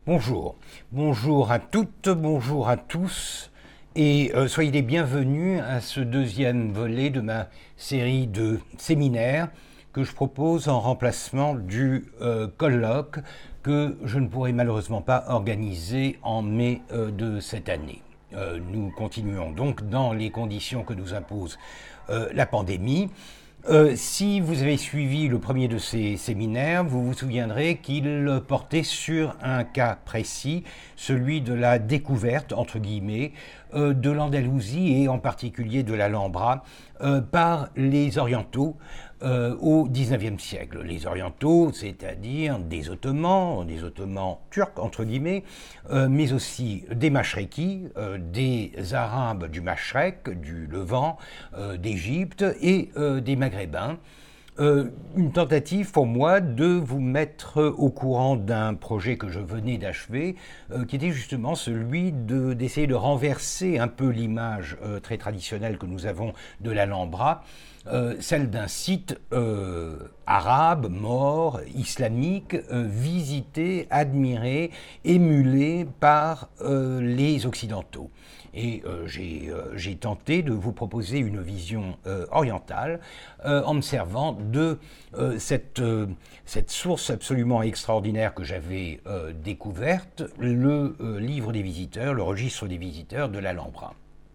Bonjour, bonjour à toutes, bonjour à tous, et soyez les bienvenus à ce deuxième volet de ma série de séminaires que je propose en remplacement du colloque que je ne pourrai malheureusement pas organiser en mai de cette année. Nous continuons donc dans les conditions que nous impose la pandémie. Si vous avez suivi le premier de ces séminaires, vous vous souviendrez qu'il portait sur un cas précis, celui de la découverte, entre guillemets, de l'Andalousie et en particulier de l'Alhambra par les Orientaux au XIXe siècle. Les Orientaux, c'est-à-dire des Ottomans turcs, entre guillemets, mais aussi des Machrekis, des Arabes du Machrek, du Levant, d'Égypte et des Maghrébins. Une tentative pour moi de vous mettre au courant d'un projet que je venais d'achever, qui était justement celui d'essayer de renverser un peu l'image très traditionnelle que nous avons de l'Alhambra, celle d'un site arabe, mort, islamique, visité, admiré, émulé par les Occidentaux. Et j'ai tenté de vous proposer une vision orientale en me servant de cette source absolument extraordinaire que j'avais découverte, le livre des visiteurs, le registre des visiteurs de l'Alhambra.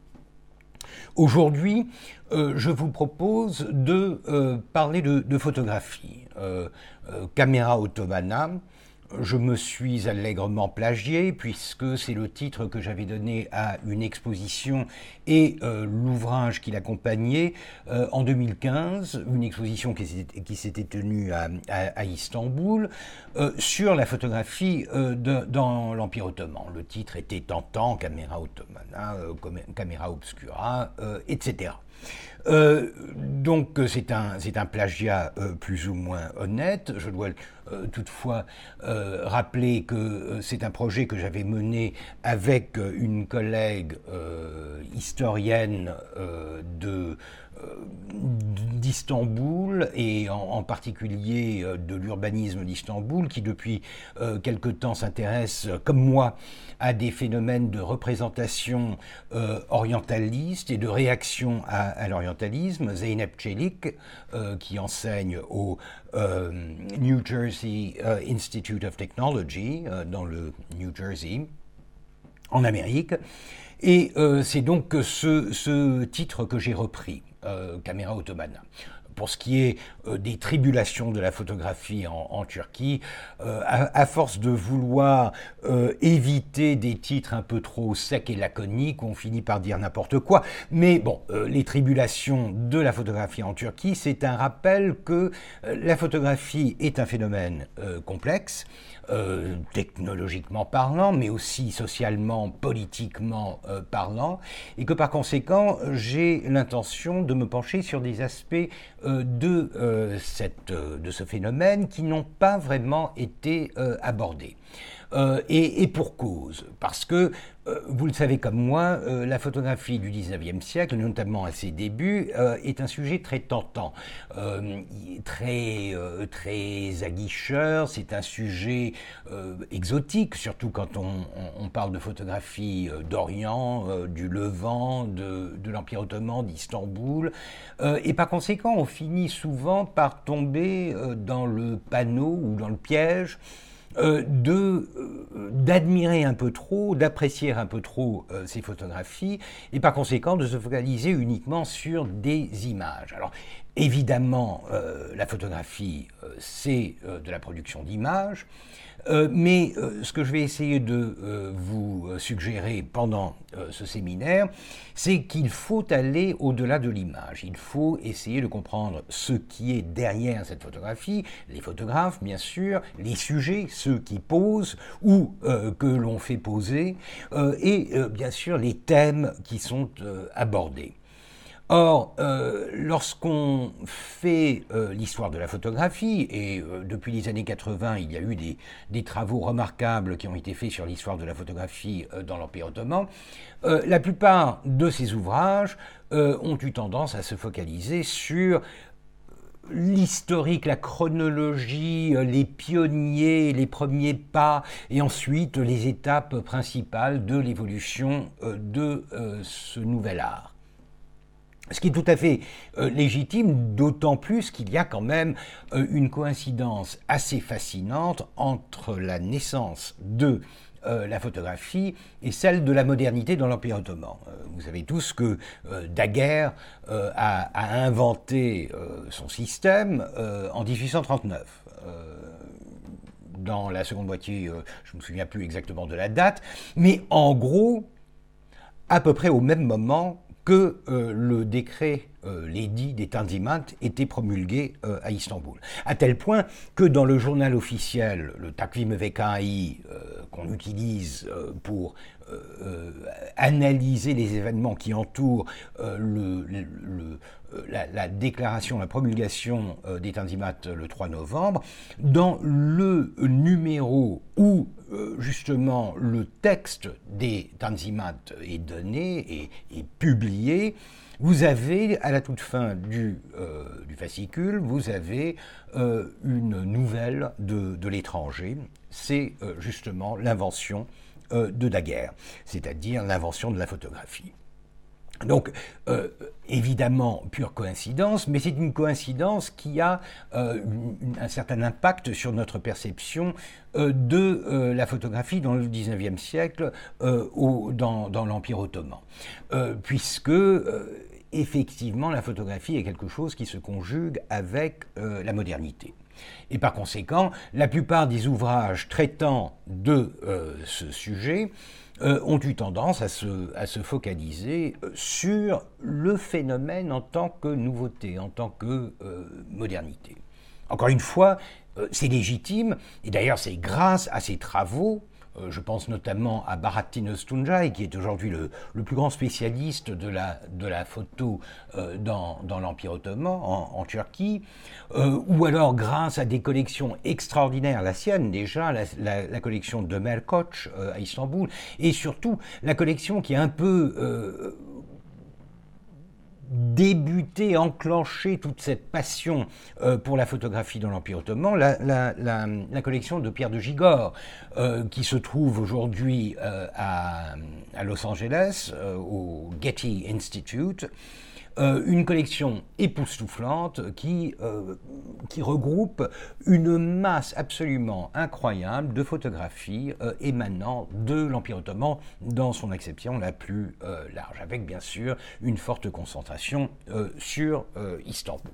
Aujourd'hui, je vous propose de parler de photographie. Camera Ottomana. Je me suis allègrement plagié puisque c'est le titre que j'avais donné à une exposition et l'ouvrage qui l'accompagnait en 2015, une exposition qui s'était tenue à Istanbul sur la photographie dans l'Empire ottoman. Le titre était tentant, Camera Ottomana, Camera Obscura, etc. Donc c'est un plagiat plus ou moins honnête. Je dois toutefois rappeler que c'est un projet que j'avais mené avec une collègue historienne d'Istanbul et en particulier de l'urbanisme d'Istanbul qui depuis quelque temps s'intéresse comme moi à des phénomènes de représentation orientaliste et de réaction à l'orientalisme. Zeynep Çelik qui enseigne au New Jersey Institute of Technology dans le New Jersey en Amérique. Et c'est donc ce titre que j'ai repris, Camera Ottomana. Pour ce qui est des tribulations de la photographie en Turquie, à force de vouloir éviter des titres un peu trop secs et laconiques, on finit par dire n'importe quoi. Mais bon, les tribulations de la photographie en Turquie, c'est un rappel que la photographie est un phénomène complexe, technologiquement parlant, mais aussi socialement, politiquement parlant, et que par conséquent, j'ai l'intention de me pencher sur des aspects de ce phénomène qui n'ont pas vraiment été abordés. Et pour cause, parce que, vous le savez comme moi, la photographie du XIXe siècle, notamment à ses débuts, est un sujet très tentant, très aguicheur, c'est un sujet exotique, surtout quand on parle de photographie d'Orient, du Levant, de l'Empire ottoman, d'Istanbul, et par conséquent, on finit souvent par tomber dans le panneau ou dans le piège d'admirer un peu trop, d'apprécier un peu trop ces photographies et par conséquent de se focaliser uniquement sur des images. Alors évidemment, la photographie, c'est de la production d'images, mais ce que je vais essayer de vous suggérer pendant ce séminaire, c'est qu'il faut aller au-delà de l'image. Il faut essayer de comprendre ce qui est derrière cette photographie, les photographes bien sûr, les sujets, ceux qui posent ou que l'on fait poser, et bien sûr les thèmes qui sont abordés. Or, lorsqu'on fait l'histoire de la photographie, et depuis les années 80, il y a eu des travaux remarquables qui ont été faits sur l'histoire de la photographie dans l'Empire ottoman, la plupart de ces ouvrages ont eu tendance à se focaliser sur l'historique, la chronologie, les pionniers, les premiers pas, et ensuite les étapes principales de l'évolution de ce nouvel art. Ce qui est tout à fait légitime, d'autant plus qu'il y a quand même une coïncidence assez fascinante entre la naissance de la photographie et celle de la modernité dans l'Empire ottoman. Vous savez tous que Daguerre a inventé son système en 1839. Dans la seconde moitié, je ne me souviens plus exactement de la date, mais en gros, à peu près au même moment que le décret, l'édit des Tanzimat était promulgué à Istanbul. À tel point que dans le journal officiel, le Takvim Vekai, qu'on utilise pour analyser les événements qui entourent la déclaration, la promulgation des Tanzimat le 3 novembre, dans le numéro où justement le texte des Tanzimat est donné et publié, vous avez, à la toute fin du fascicule, vous avez une nouvelle de l'étranger. C'est justement l'invention de Daguerre, c'est-à-dire l'invention de la photographie. Donc, évidemment, pure coïncidence, mais c'est une coïncidence qui a un certain impact sur notre perception de la photographie dans le XIXe siècle dans l'Empire ottoman, puisque effectivement la photographie est quelque chose qui se conjugue avec la modernité. Et par conséquent, la plupart des ouvrages traitant de ce sujet ont eu tendance à se focaliser sur le phénomène en tant que nouveauté, en tant que modernité. Encore une fois, c'est légitime, et d'ailleurs c'est grâce à ces travaux, je pense notamment à Bahattin Öztuncay, qui est aujourd'hui le plus grand spécialiste de la photo dans l'Empire ottoman, en Turquie, ou alors grâce à des collections extraordinaires, la sienne déjà, la collection de Merkoç à Istanbul, et surtout la collection qui est un peu débuté, enclenché toute cette passion pour la photographie dans l'Empire ottoman, la collection de Pierre de Gigord, qui se trouve aujourd'hui à Los Angeles, au Getty Institute, une collection époustouflante qui regroupe une masse absolument incroyable de photographies émanant de l'Empire ottoman dans son acception la plus large, avec bien sûr une forte concentration sur Istanbul.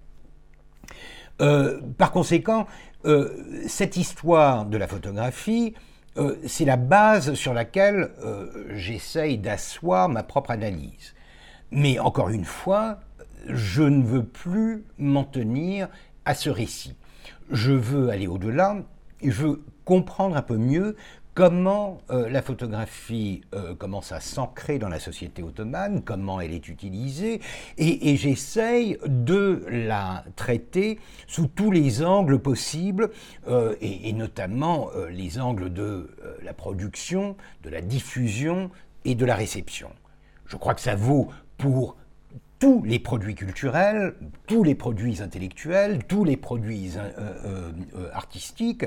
Par conséquent, cette histoire de la photographie, c'est la base sur laquelle j'essaye d'asseoir ma propre analyse. Mais encore une fois, je ne veux plus m'en tenir à ce récit. Je veux aller au-delà, et je veux comprendre un peu mieux comment la photographie commence à s'ancrer dans la société ottomane, comment elle est utilisée, et j'essaye de la traiter sous tous les angles possibles, et notamment les angles de la production, de la diffusion et de la réception. Je crois que ça vaut pour tous les produits culturels, tous les produits intellectuels, tous les produits artistiques.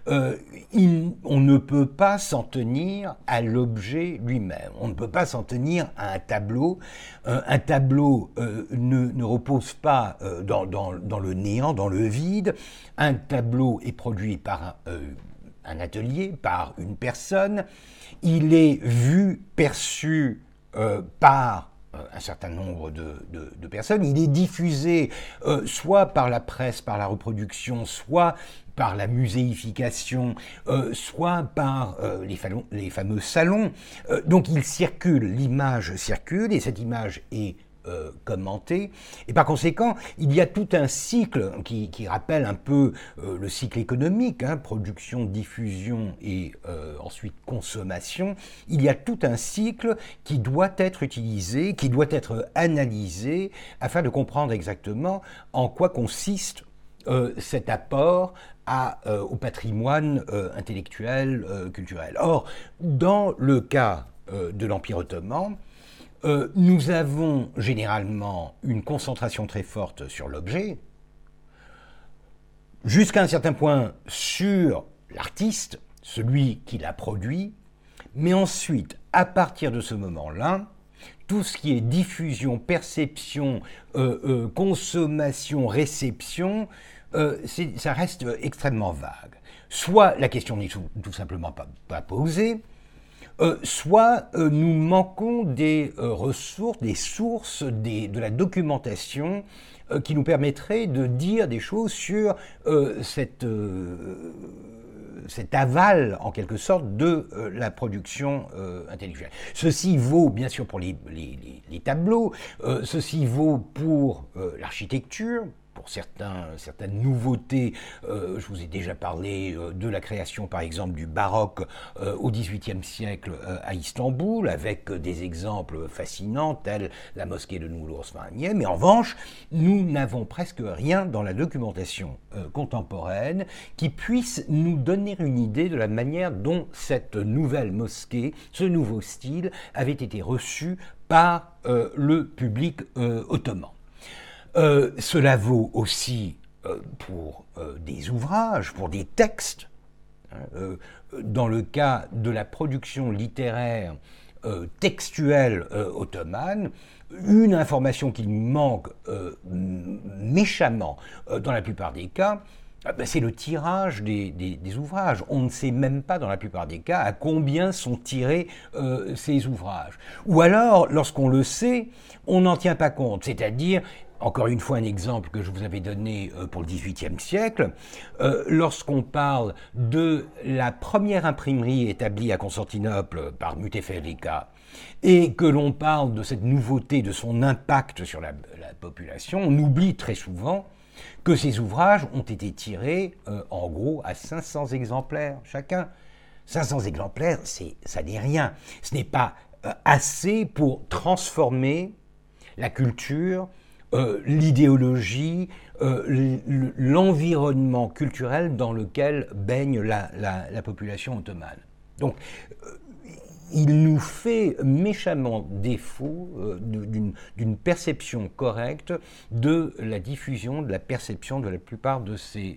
On ne peut pas s'en tenir à l'objet lui-même. On ne peut pas s'en tenir à un tableau. Un tableau ne repose pas dans le néant, dans le vide. Un tableau est produit par un atelier, par une personne. Il est vu, perçu par un certain nombre de personnes. Il est diffusé soit par la presse, par la reproduction, soit par la muséification, soit par les fameux salons. Donc il circule, l'image circule, et cette image est commenté, et par conséquent, il y a tout un cycle qui rappelle un peu le cycle économique, production, diffusion et ensuite consommation. Il y a tout un cycle qui doit être utilisé, qui doit être analysé afin de comprendre exactement en quoi consiste cet apport au patrimoine intellectuel, culturel. Or, dans le cas de l'Empire ottoman, nous avons généralement une concentration très forte sur l'objet, jusqu'à un certain point sur l'artiste, celui qui l'a produit, mais ensuite, à partir de ce moment-là, tout ce qui est diffusion, perception, consommation, réception, ça reste extrêmement vague. Soit la question n'est tout simplement pas posée, soit nous manquons des ressources, des sources, de la documentation qui nous permettrait de dire des choses sur cet aval, en quelque sorte, de la production intellectuelle. Ceci vaut, bien sûr, pour les tableaux, ceci vaut pour l'architecture, pour certaines nouveautés. Je vous ai déjà parlé de la création, par exemple, du baroque au XVIIIe siècle à Istanbul, avec des exemples fascinants, tels la mosquée de Noulour Osmaniye. Mais en revanche, nous n'avons presque rien dans la documentation contemporaine qui puisse nous donner une idée de la manière dont cette nouvelle mosquée, ce nouveau style, avait été reçu par le public ottoman. Cela vaut aussi pour des ouvrages, pour des textes. Dans le cas de la production littéraire textuelle ottomane, une information qui manque méchamment dans la plupart des cas, c'est le tirage des ouvrages. On ne sait même pas, dans la plupart des cas, à combien sont tirés ces ouvrages. Ou alors, lorsqu'on le sait, on n'en tient pas compte. C'est-à-dire, encore une fois, un exemple que je vous avais donné pour le XVIIIe siècle, lorsqu'on parle de la première imprimerie établie à Constantinople par Muteferica, et que l'on parle de cette nouveauté, de son impact sur la population, on oublie très souvent que ces ouvrages ont été tirés en gros à 500 exemplaires chacun. 500 exemplaires, ça n'est rien. Ce n'est pas assez pour transformer la culture, l'idéologie, l'environnement culturel dans lequel baigne la population ottomane. Donc, il nous fait méchamment défaut d'une perception correcte de la diffusion, de la perception de la plupart de ces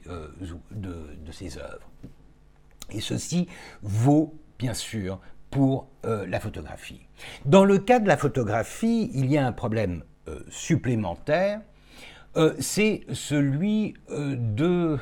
œuvres. Et ceci vaut, bien sûr, pour la photographie. Dans le cas de la photographie, il y a un problème supplémentaire, c'est celui de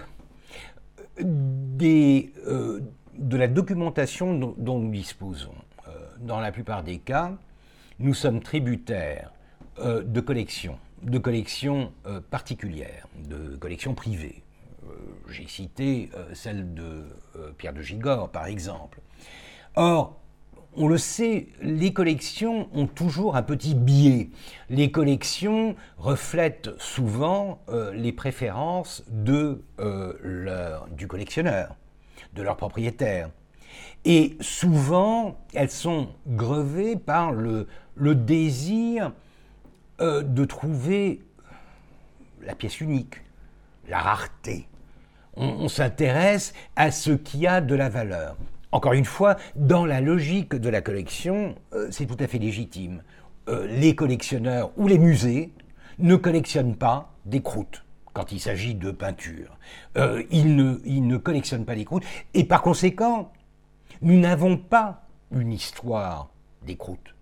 la documentation dont nous disposons. Dans la plupart des cas, nous sommes tributaires de collections particulières, de collections privées. J'ai cité celle de Pierre de Gigord, par exemple. Or, on le sait, les collections ont toujours un petit biais. Les collections reflètent souvent les préférences du collectionneur, de leur propriétaire. Et souvent, elles sont grevées par le désir de trouver la pièce unique, la rareté. On s'intéresse à ce qui a de la valeur. Encore une fois, dans la logique de la collection, c'est tout à fait légitime. Les collectionneurs ou les musées ne collectionnent pas des croûtes quand il s'agit de peinture. Ils ne collectionnent pas des croûtes. Et par conséquent, nous n'avons pas une histoire des croûtes,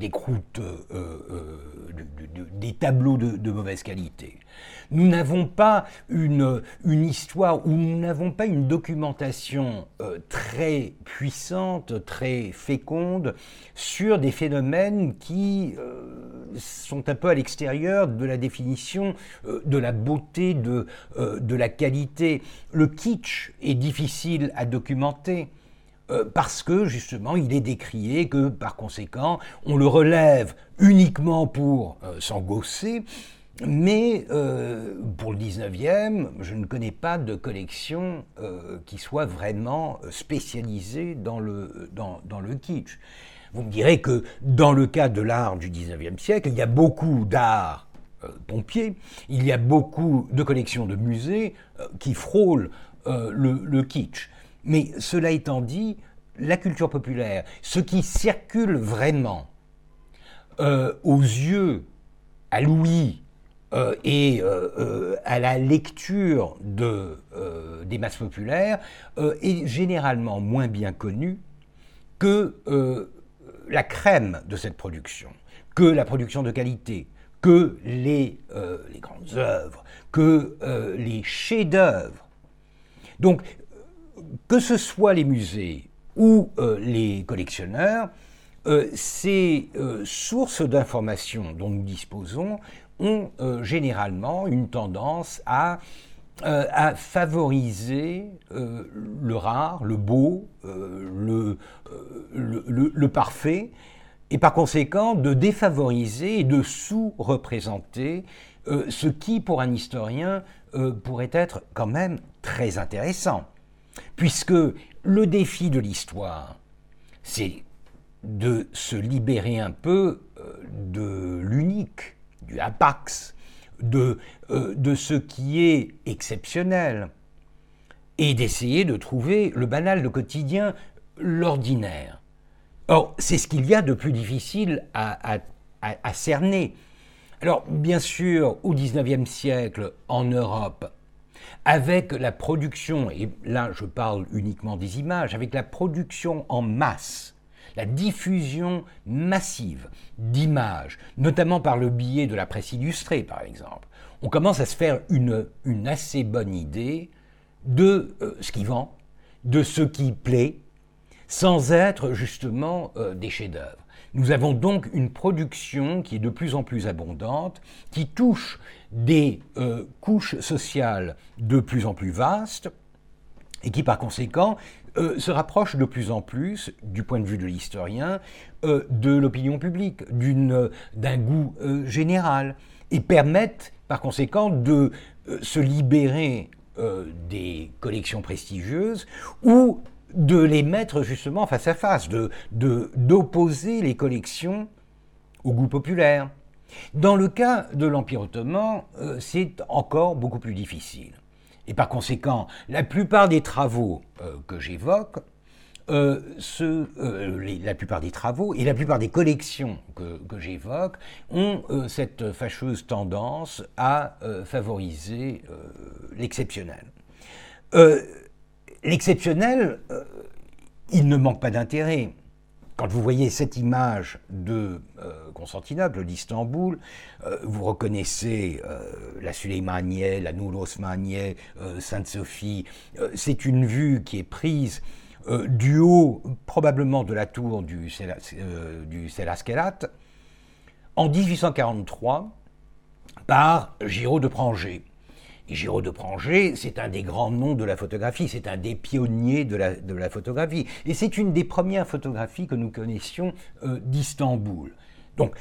des tableaux de mauvaise qualité. Nous n'avons pas une histoire, ou nous n'avons pas une documentation très puissante, très féconde sur des phénomènes qui sont un peu à l'extérieur de la définition de la beauté, de la qualité. Le kitsch est difficile à documenter. Parce que, justement, il est décrié que, par conséquent, on le relève uniquement pour s'engosser, mais pour le 19e, je ne connais pas de collection qui soit vraiment spécialisée dans le kitsch. Vous me direz que, dans le cas de l'art du 19e siècle, il y a beaucoup d'art pompier, il y a beaucoup de collections de musées qui frôlent le kitsch. Mais cela étant dit, la culture populaire, ce qui circule vraiment aux yeux, à l'ouïe à la lecture des masses populaires est généralement moins bien connu que la crème de cette production, que la production de qualité, que les grandes œuvres, que les chefs-d'œuvre. Donc, que ce soit les musées ou les collectionneurs, ces sources d'informations dont nous disposons ont généralement une tendance à favoriser le rare, le beau, le parfait, et par conséquent de défavoriser et de sous-représenter ce qui, pour un historien, pourrait être quand même très intéressant. Puisque le défi de l'histoire, c'est de se libérer un peu de l'unique, du hapax, de ce qui est exceptionnel, et d'essayer de trouver le banal, le quotidien, l'ordinaire. Or, c'est ce qu'il y a de plus difficile à cerner. Alors, bien sûr, au XIXe siècle, en Europe, avec la production, et là je parle uniquement des images, avec la production en masse, la diffusion massive d'images, notamment par le biais de la presse illustrée par exemple, on commence à se faire une assez bonne idée de ce qui vend, de ce qui plaît, sans être justement des chefs-d'œuvre. Nous avons donc une production qui est de plus en plus abondante, qui touche des couches sociales de plus en plus vastes et qui par conséquent se rapproche de plus en plus, du point de vue de l'historien, de l'opinion publique, d'un goût général, et permettent par conséquent de se libérer des collections prestigieuses ou de les mettre justement face à face, d'opposer les collections au goût populaire. Dans le cas de l'Empire ottoman, c'est encore beaucoup plus difficile. Et par conséquent, la plupart des travaux que j'évoque, la plupart des travaux et la plupart des collections que j'évoque ont cette fâcheuse tendance à favoriser l'exceptionnel. L'exceptionnel, il ne manque pas d'intérêt. Quand vous voyez cette image de Constantinople, d'Istanbul, vous reconnaissez la Süleymaniye, la Nur Osmaniye, Sainte-Sophie. C'est une vue qui est prise du haut, probablement de la tour du Selaskeret, en 1843, par Giraud de Prangé. Et Giraud de Prangé, c'est un des grands noms de la photographie, c'est un des pionniers de la photographie. Et c'est une des premières photographies que nous connaissions d'Istanbul. Donc,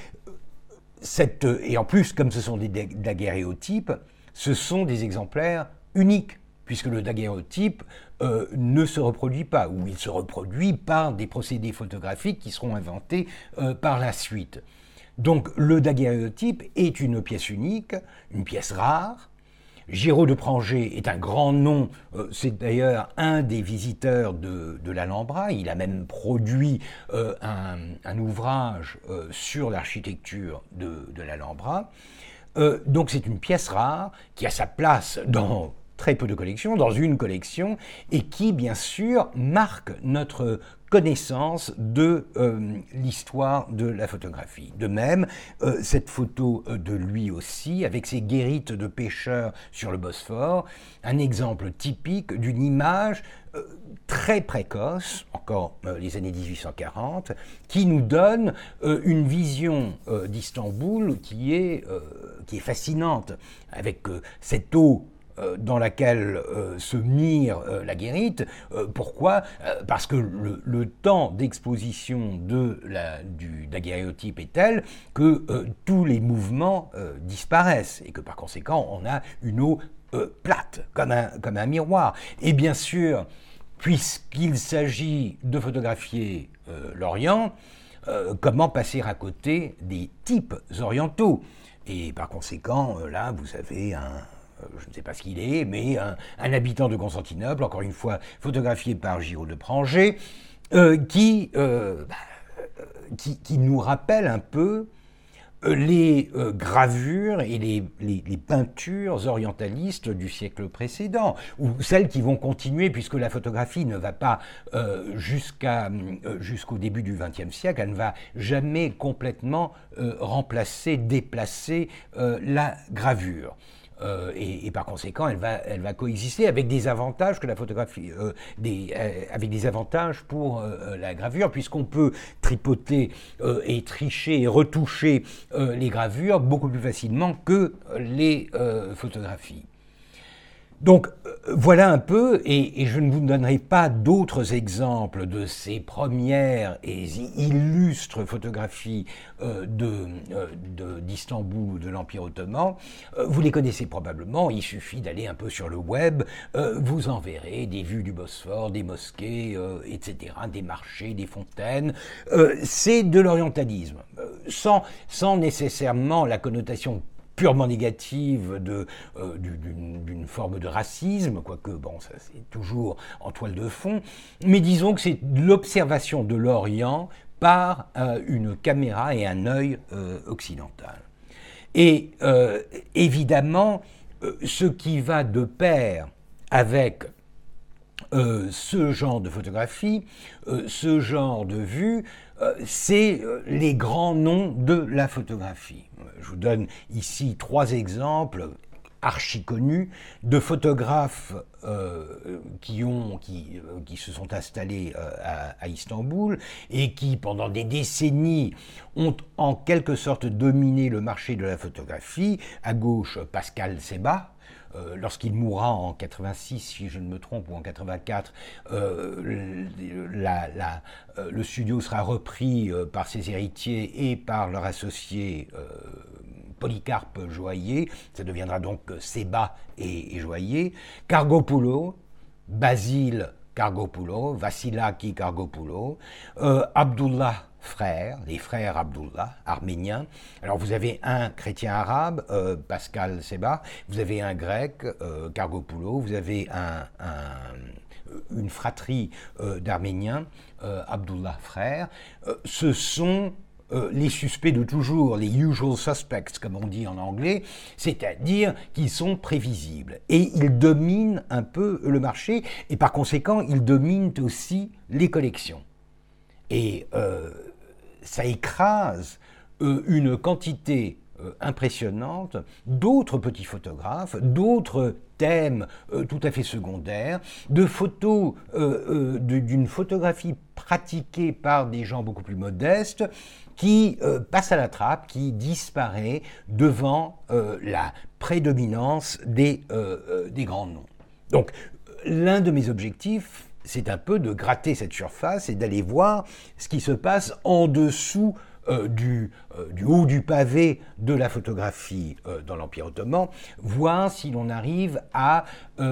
et en plus, comme ce sont des daguerréotypes, ce sont des exemplaires uniques, puisque le daguerréotype ne se reproduit pas, ou il se reproduit par des procédés photographiques qui seront inventés par la suite. Donc, le daguerréotype est une pièce unique, une pièce rare. Giraud de Prangé est un grand nom, c'est d'ailleurs un des visiteurs de l'Alhambra, il a même produit un ouvrage sur l'architecture de l'Alhambra. Donc c'est une pièce rare qui a sa place dans très peu de collections, dans une collection, et qui bien sûr marque notre connaissance de l'histoire de la photographie. De même, cette photo de lui aussi, avec ses guérites de pêcheurs sur le Bosphore, un exemple typique d'une image très précoce, encore les années 1840, qui nous donne une vision d'Istanbul qui est fascinante, avec cette eau dans laquelle se mire la guérite. Pourquoi ? Parce que le temps d'exposition du daguerréotype est tel que tous les mouvements disparaissent et que par conséquent on a une eau plate, comme un miroir. Et bien sûr, puisqu'il s'agit de photographier l'Orient, comment passer à côté des types orientaux ? Et par conséquent, là, vous avez je ne sais pas ce qu'il est, mais un habitant de Constantinople, encore une fois photographié par Giraud de Prangé, qui nous rappelle un peu les gravures et les peintures orientalistes du siècle précédent, ou celles qui vont continuer, puisque la photographie ne va pas jusqu'au début du XXe siècle, elle ne va jamais complètement remplacer, déplacer la gravure. Et par conséquent, elle va coexister avec des avantages que la photographie, avec des avantages pour la gravure, puisqu'on peut tripoter et tricher et retoucher les gravures beaucoup plus facilement que les photographies. Donc voilà un peu, et je ne vous donnerai pas d'autres exemples de ces premières et illustres photographies d'Istanbul ou de l'Empire ottoman. Vous les connaissez probablement, il suffit d'aller un peu sur le web, vous en verrez des vues du Bosphore, des mosquées, etc., des marchés, des fontaines. C'est de l'orientalisme, sans nécessairement la connotation purement négative d'une forme de racisme, quoique, bon, ça c'est toujours en toile de fond, mais disons que c'est l'observation de l'Orient par une caméra et un œil occidental. Et évidemment, ce qui va de pair avec ce genre de photographie, ce genre de vue, c'est les grands noms de la photographie. Je vous donne ici 3 exemples archi connus de photographes qui se sont installés à Istanbul et qui, pendant des décennies, ont en quelque sorte dominé le marché de la photographie. À gauche, Pascal Sebah. Lorsqu'il mourra en 86, si je ne me trompe, ou en 84, le studio sera repris par ses héritiers et par leur associé Polycarpe Joaillier. Ça deviendra donc Sebah et Joaillier. Kargopoulos, Basile Kargopoulos, Vassilaki Kargopoulos, Abdullah frères, les frères Abdullah, arméniens. Alors vous avez un chrétien arabe, Pascal Sebah, vous avez un grec, Kargopoulos, vous avez une fratrie d'Arméniens, Abdullah frères. Ce sont les suspects de toujours, les usual suspects, comme on dit en anglais, c'est-à-dire qu'ils sont prévisibles. Et ils dominent un peu le marché, et par conséquent, ils dominent aussi les collections. Et ça écrase une quantité impressionnante d'autres petits photographes, d'autres thèmes tout à fait secondaires, de photos, d'une photographie pratiquée par des gens beaucoup plus modestes, qui passe à la trappe, qui disparaît devant la prédominance des grands noms. Donc, l'un de mes objectifs, c'est un peu de gratter cette surface et d'aller voir ce qui se passe en dessous du haut du pavé de la photographie dans l'Empire ottoman, voir si l'on arrive à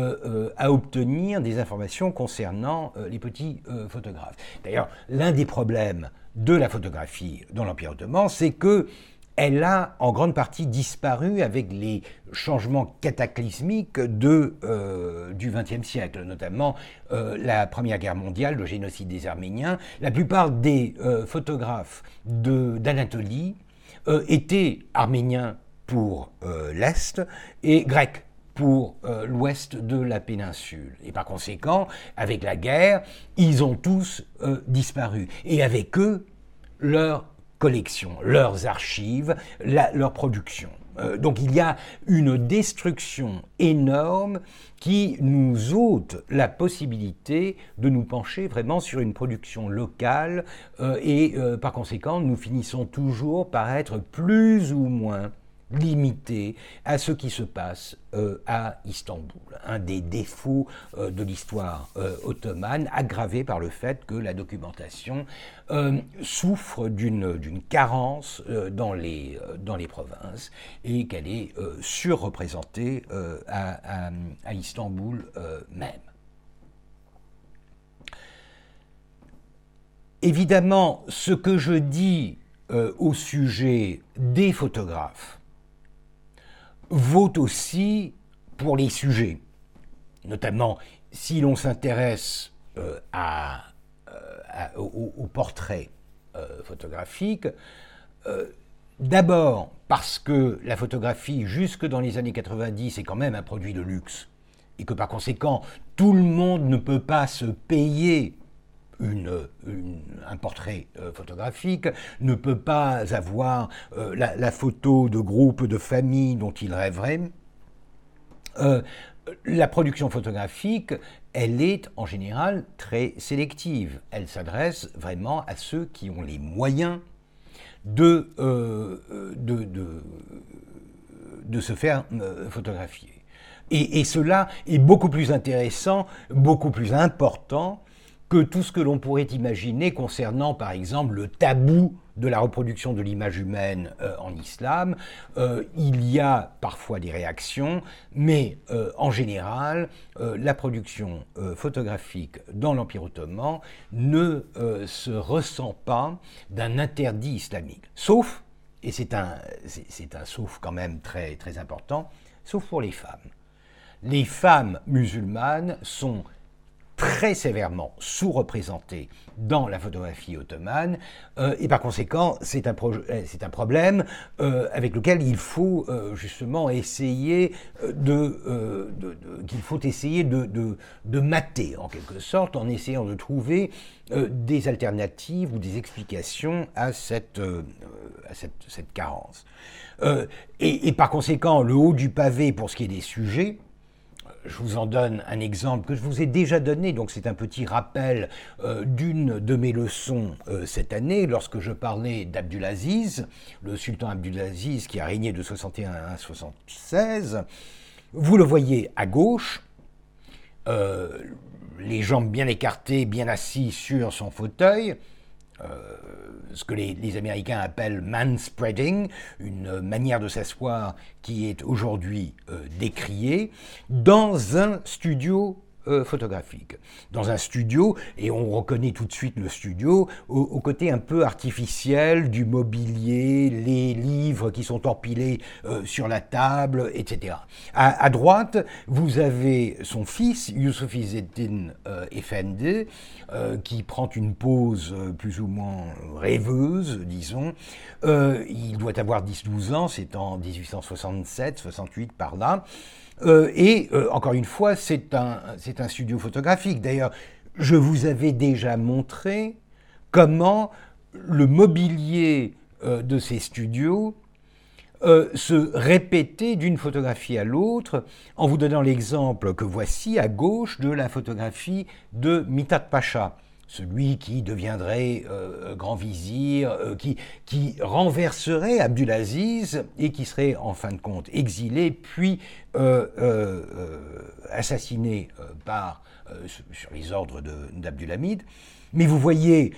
obtenir des informations concernant les petits photographes. D'ailleurs, l'un des problèmes de la photographie dans l'Empire ottoman, c'est que elle a en grande partie disparu avec les changements cataclysmiques du XXe siècle, notamment la Première Guerre mondiale, le génocide des Arméniens. La plupart des photographes d'Anatolie étaient arméniens pour l'Est et grecs pour l'ouest de la péninsule. Et par conséquent, avec la guerre, ils ont tous disparu. Et avec eux, leurs collections, leurs archives, leur production. Donc il y a une destruction énorme qui nous ôte la possibilité de nous pencher vraiment sur une production locale et par conséquent nous finissons toujours par être plus ou moins limité à ce qui se passe à Istanbul. Un des défauts de l'histoire ottomane, aggravé par le fait que la documentation souffre d'une carence dans les provinces et qu'elle est surreprésentée à Istanbul même. Évidemment, ce que je dis au sujet des photographes vaut aussi pour les sujets, notamment si l'on s'intéresse au portrait photographique. D'abord parce que la photographie, jusque dans les années 90, est quand même un produit de luxe, et que par conséquent, tout le monde ne peut pas se payer un portrait photographique, ne peut pas avoir la photo de groupe, de famille dont il rêverait. La production photographique, elle est en général très sélective. Elle s'adresse vraiment à ceux qui ont les moyens de se faire photographier. Et cela est beaucoup plus intéressant, beaucoup plus important que tout ce que l'on pourrait imaginer concernant, par exemple, le tabou de la reproduction de l'image humaine en islam. Il y a parfois des réactions, mais en général, la production photographique dans l'Empire ottoman ne se ressent pas d'un interdit islamique. Sauf, et c'est un sauf quand même très, très important, sauf pour les femmes. Les femmes musulmanes sont très sévèrement sous-représentées dans la photographie ottomane, et par conséquent, c'est un problème avec lequel il faut justement essayer qu'il faut essayer de mater, en quelque sorte, en essayant de trouver des alternatives ou des explications à cette carence. Et par conséquent, le haut du pavé pour ce qui est des sujets. Je vous en donne un exemple que je vous ai déjà donné, donc c'est un petit rappel d'une de mes leçons cette année, lorsque je parlais d'Abdulaziz, le sultan Abdulaziz qui a régné de 61 à 76. Vous le voyez à gauche, les jambes bien écartées, bien assis sur son fauteuil, ce que les Américains appellent manspreading, une manière de s'asseoir qui est aujourd'hui décriée, dans un studio photographique. Dans un studio, et on reconnaît tout de suite le studio, au côté un peu artificiel du mobilier, les livres qui sont empilés sur la table, etc. À droite, vous avez son fils, Yusuf İzzettin Efendi, qui prend une pose plus ou moins rêveuse, disons. Il doit avoir 10-12 ans, c'est en 1867-68 par là. Encore une fois, c'est un studio photographique. D'ailleurs, je vous avais déjà montré comment le mobilier de ces studios se répétait d'une photographie à l'autre, en vous donnant l'exemple que voici à gauche de la photographie de Mithat Pacha, celui qui deviendrait grand vizir, qui renverserait Abdulaziz et qui serait en fin de compte exilé, puis assassiné sur les ordres d'Abdulhamid. Mais vous voyez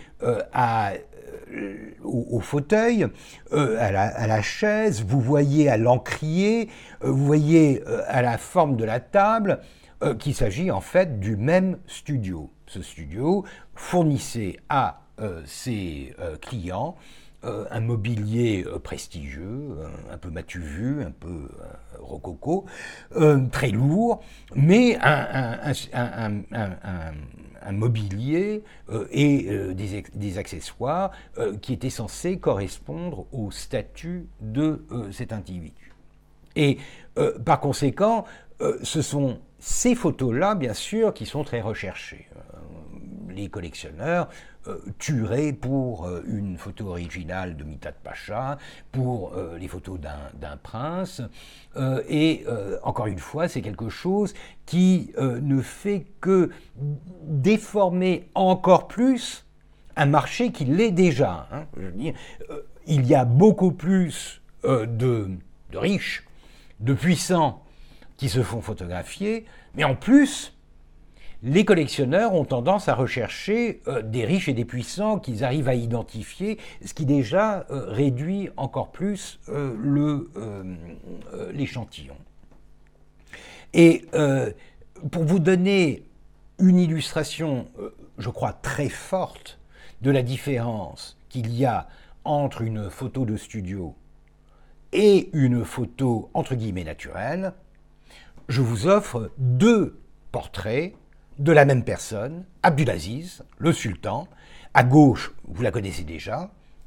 au fauteuil, à la chaise, vous voyez à l'encrier, vous voyez à la forme de la table, qu'il s'agit en fait du même studio. Ce studio fournissait à ses clients un mobilier prestigieux, un peu m'as-tu vu, un peu rococo, très lourd, mais un mobilier et des accessoires qui étaient censés correspondre au statut de cet individu. Et par conséquent, ce sont ces photos-là, bien sûr, qui sont très recherchées. Les collectionneurs tueraient pour une photo originale de Mithat Pacha, pour les photos d'un prince, et encore une fois, c'est quelque chose qui ne fait que déformer encore plus un marché qui l'est déjà. Hein. Je veux dire, il y a beaucoup plus de riches, de puissants qui se font photographier, mais en plus, les collectionneurs ont tendance à rechercher des riches et des puissants qu'ils arrivent à identifier, ce qui déjà réduit encore plus l'échantillon. Et pour vous donner une illustration, je crois, très forte de la différence qu'il y a entre une photo de studio et une photo entre guillemets naturelle, je vous offre deux portraits de la même personne, Abdulaziz, le sultan. À gauche, vous la connaissez déjà,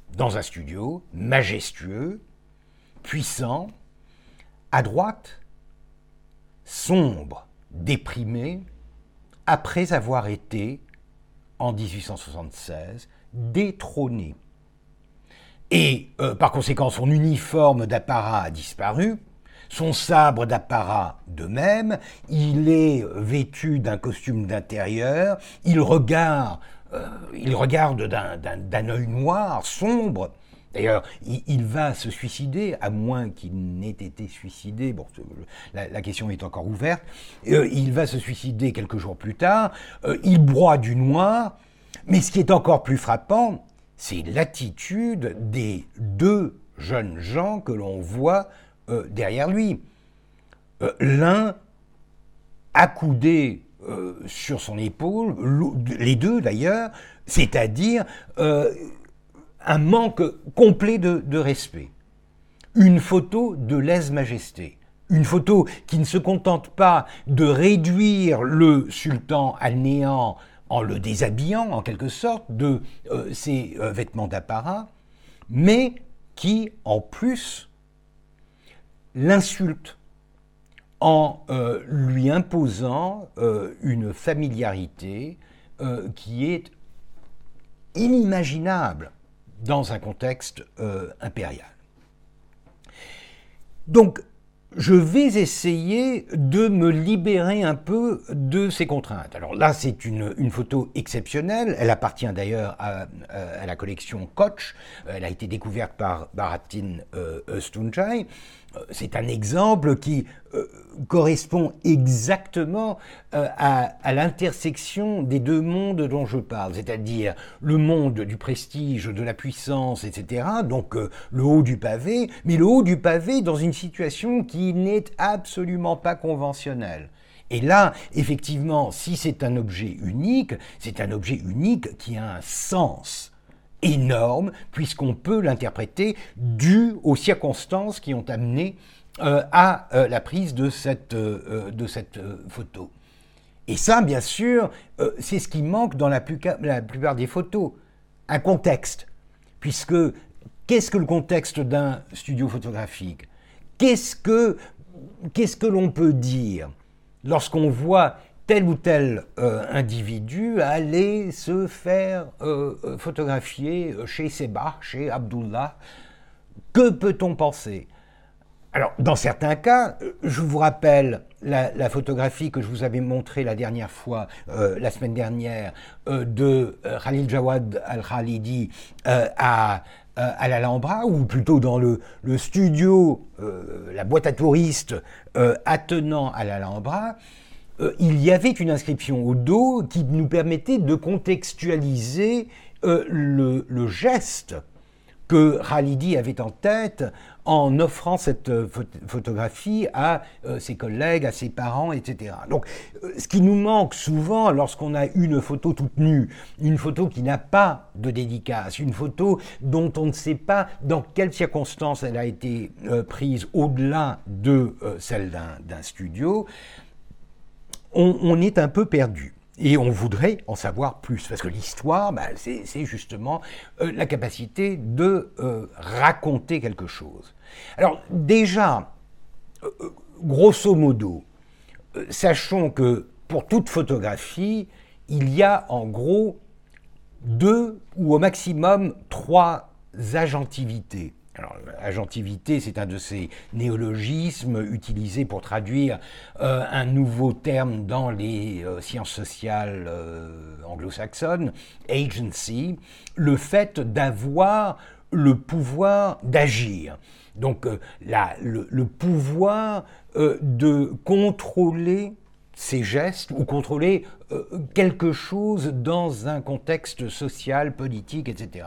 dans un studio, majestueux, puissant, à droite, sombre, déprimé, après avoir été, en 1876, détrôné. Et par conséquent, son uniforme d'apparat a disparu, son sabre d'apparat de même, il est vêtu d'un costume d'intérieur, il regarde d'un œil noir, sombre. D'ailleurs, il va se suicider, à moins qu'il n'ait été suicidé, bon, la question est encore ouverte, il va se suicider quelques jours plus tard, il broie du noir, mais ce qui est encore plus frappant, c'est l'attitude des deux jeunes gens que l'on voit derrière lui. L'un accoudé sur son épaule, les deux d'ailleurs, c'est-à-dire un manque complet de respect. Une photo de lèse-majesté. Une photo qui ne se contente pas de réduire le sultan à néant en le déshabillant, en quelque sorte, de ses vêtements d'apparat, mais qui, en plus, l'insulte en lui imposant une familiarité qui est inimaginable dans un contexte impérial. Donc, je vais essayer de me libérer un peu de ces contraintes. Alors là, c'est une photo exceptionnelle. Elle appartient d'ailleurs à la collection Koch. Elle a été découverte par Baratin Öztunçay. C'est un exemple qui correspond exactement à l'intersection des deux mondes dont je parle, c'est-à-dire le monde du prestige, de la puissance, etc., donc le haut du pavé, mais le haut du pavé dans une situation qui n'est absolument pas conventionnelle. Et là, effectivement, si c'est un objet unique, c'est un objet unique qui a un sens énorme, puisqu'on peut l'interpréter dû aux circonstances qui ont amené à la prise de cette photo. Et ça, bien sûr, c'est ce qui manque dans la plupart des photos, un contexte. Puisque, qu'est-ce que le contexte d'un studio photographique ? Qu'est-ce que l'on peut dire lorsqu'on voit tel ou tel individu aller se faire photographier chez Sebah, chez Abdullah? Que peut-on penser? Alors, dans certains cas, je vous rappelle la photographie que je vous avais montrée la dernière fois, la semaine dernière, de Khalil Jawad Al-Khalidi à l'Alhambra, ou plutôt dans le studio, la boîte à touristes attenant à l'Alhambra. Il y avait une inscription au dos qui nous permettait de contextualiser le geste que Khalidi avait en tête en offrant cette photographie à ses collègues, à ses parents, etc. Donc, ce qui nous manque souvent lorsqu'on a une photo toute nue, une photo qui n'a pas de dédicace, une photo dont on ne sait pas dans quelles circonstances elle a été prise au-delà de celle d'un studio, on est un peu perdu. Et on voudrait en savoir plus, parce que l'histoire, c'est justement la capacité de raconter quelque chose. Alors déjà, grosso modo, sachons que pour toute photographie, il y a en gros 2 ou au maximum 3 agentivités. Alors, agentivité, c'est un de ces néologismes utilisés pour traduire un nouveau terme dans les sciences sociales anglo-saxonnes, agency, le fait d'avoir le pouvoir d'agir. Donc, le pouvoir de contrôler ses gestes ou contrôler quelque chose dans un contexte social, politique, etc.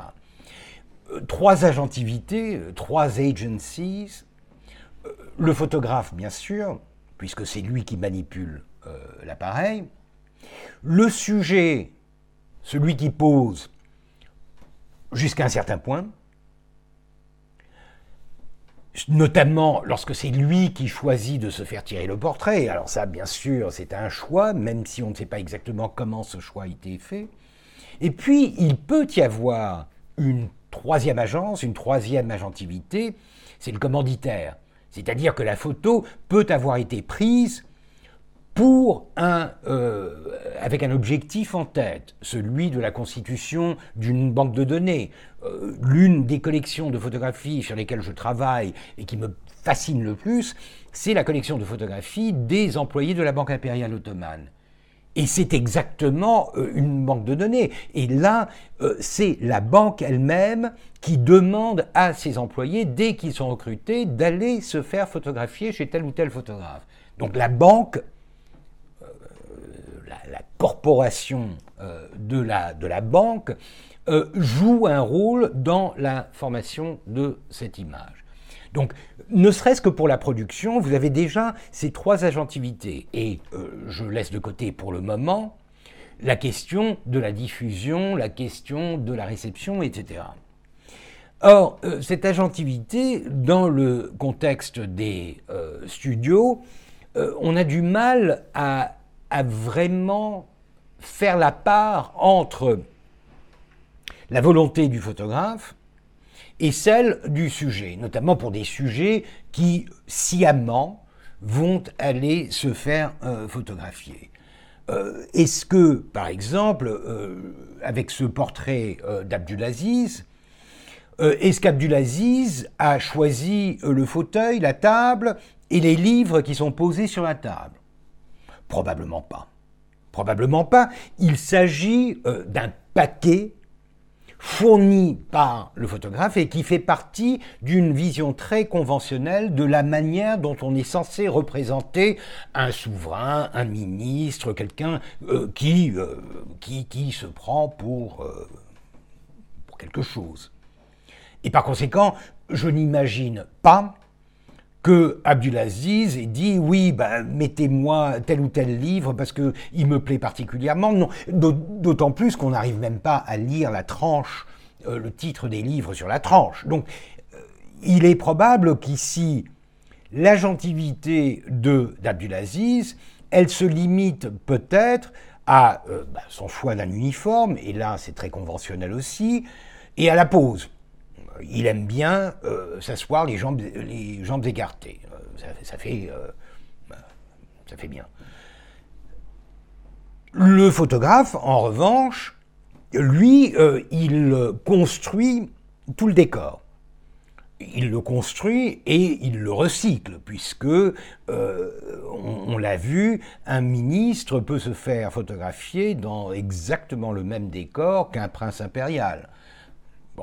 3 agentivités, 3 agencies, le photographe bien sûr, puisque c'est lui qui manipule l'appareil, le sujet, celui qui pose jusqu'à un certain point, notamment lorsque c'est lui qui choisit de se faire tirer le portrait, alors ça bien sûr c'est un choix, même si on ne sait pas exactement comment ce choix a été fait, et puis il peut y avoir une troisième agence, une troisième agentivité, c'est le commanditaire. C'est-à-dire que la photo peut avoir été prise avec un objectif en tête, celui de la constitution d'une banque de données. L'une des collections de photographies sur lesquelles je travaille et qui me fascine le plus, c'est la collection de photographies des employés de la Banque impériale ottomane. Et c'est exactement une banque de données. Et là, c'est la banque elle-même qui demande à ses employés, dès qu'ils sont recrutés, d'aller se faire photographier chez tel ou tel photographe. Donc la banque, la corporation de la banque, joue un rôle dans la formation de cette image. Donc, ne serait-ce que pour la production, vous avez déjà ces trois agentivités. Et je laisse de côté pour le moment la question de la diffusion, la question de la réception, etc. Or, cette agentivité, dans le contexte des studios, on a du mal à vraiment faire la part entre la volonté du photographe et celle du sujet, notamment pour des sujets qui, sciemment, vont aller se faire photographier. Est-ce que, par exemple, avec ce portrait d'Abdulaziz, est-ce qu'Abdulaziz a choisi le fauteuil, la table et les livres qui sont posés sur la table? Probablement pas. Probablement pas. Il s'agit d'un paquet fourni par le photographe et qui fait partie d'une vision très conventionnelle de la manière dont on est censé représenter un souverain, un ministre, quelqu'un qui se prend pour quelque chose. Et par conséquent, je n'imagine pas que Abdulaziz ait dit « oui, mettez-moi tel ou tel livre parce qu'il me plaît particulièrement ». Non, d'autant plus qu'on n'arrive même pas à lire la tranche, le titre des livres sur la tranche. Donc, il est probable qu'ici, l'agentivité d'Abdulaziz, elle se limite peut-être à son choix d'un uniforme, et là c'est très conventionnel aussi, et à la pose. Il aime bien s'asseoir les jambes écartées. Ça fait bien. Le photographe, en revanche, lui, il construit tout le décor. Il le construit et il le recycle, puisque, on l'a vu, un ministre peut se faire photographier dans exactement le même décor qu'un prince impérial. Bon.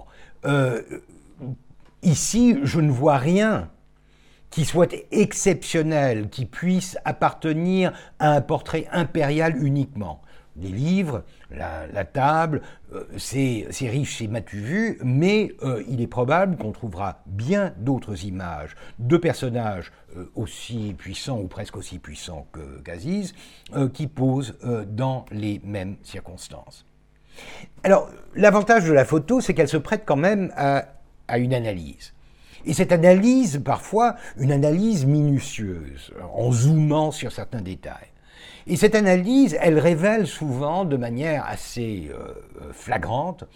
Ici, je ne vois rien qui soit exceptionnel, qui puisse appartenir à un portrait impérial uniquement. Les livres, la table, c'est riche, c'est m'as-tu vu, mais il est probable qu'on trouvera bien d'autres images de personnages aussi puissants ou presque aussi puissants qu'Aziz, qui posent dans les mêmes circonstances. Alors, l'avantage de la photo, c'est qu'elle se prête quand même à une analyse. Et cette analyse, parfois, une analyse minutieuse, en zoomant sur certains détails. Et cette analyse, elle révèle souvent, de manière assez flagrante,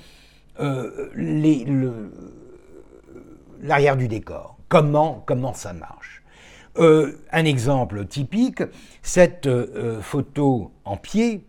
l'arrière du décor, comment ça marche. Un exemple typique, cette photo en pied,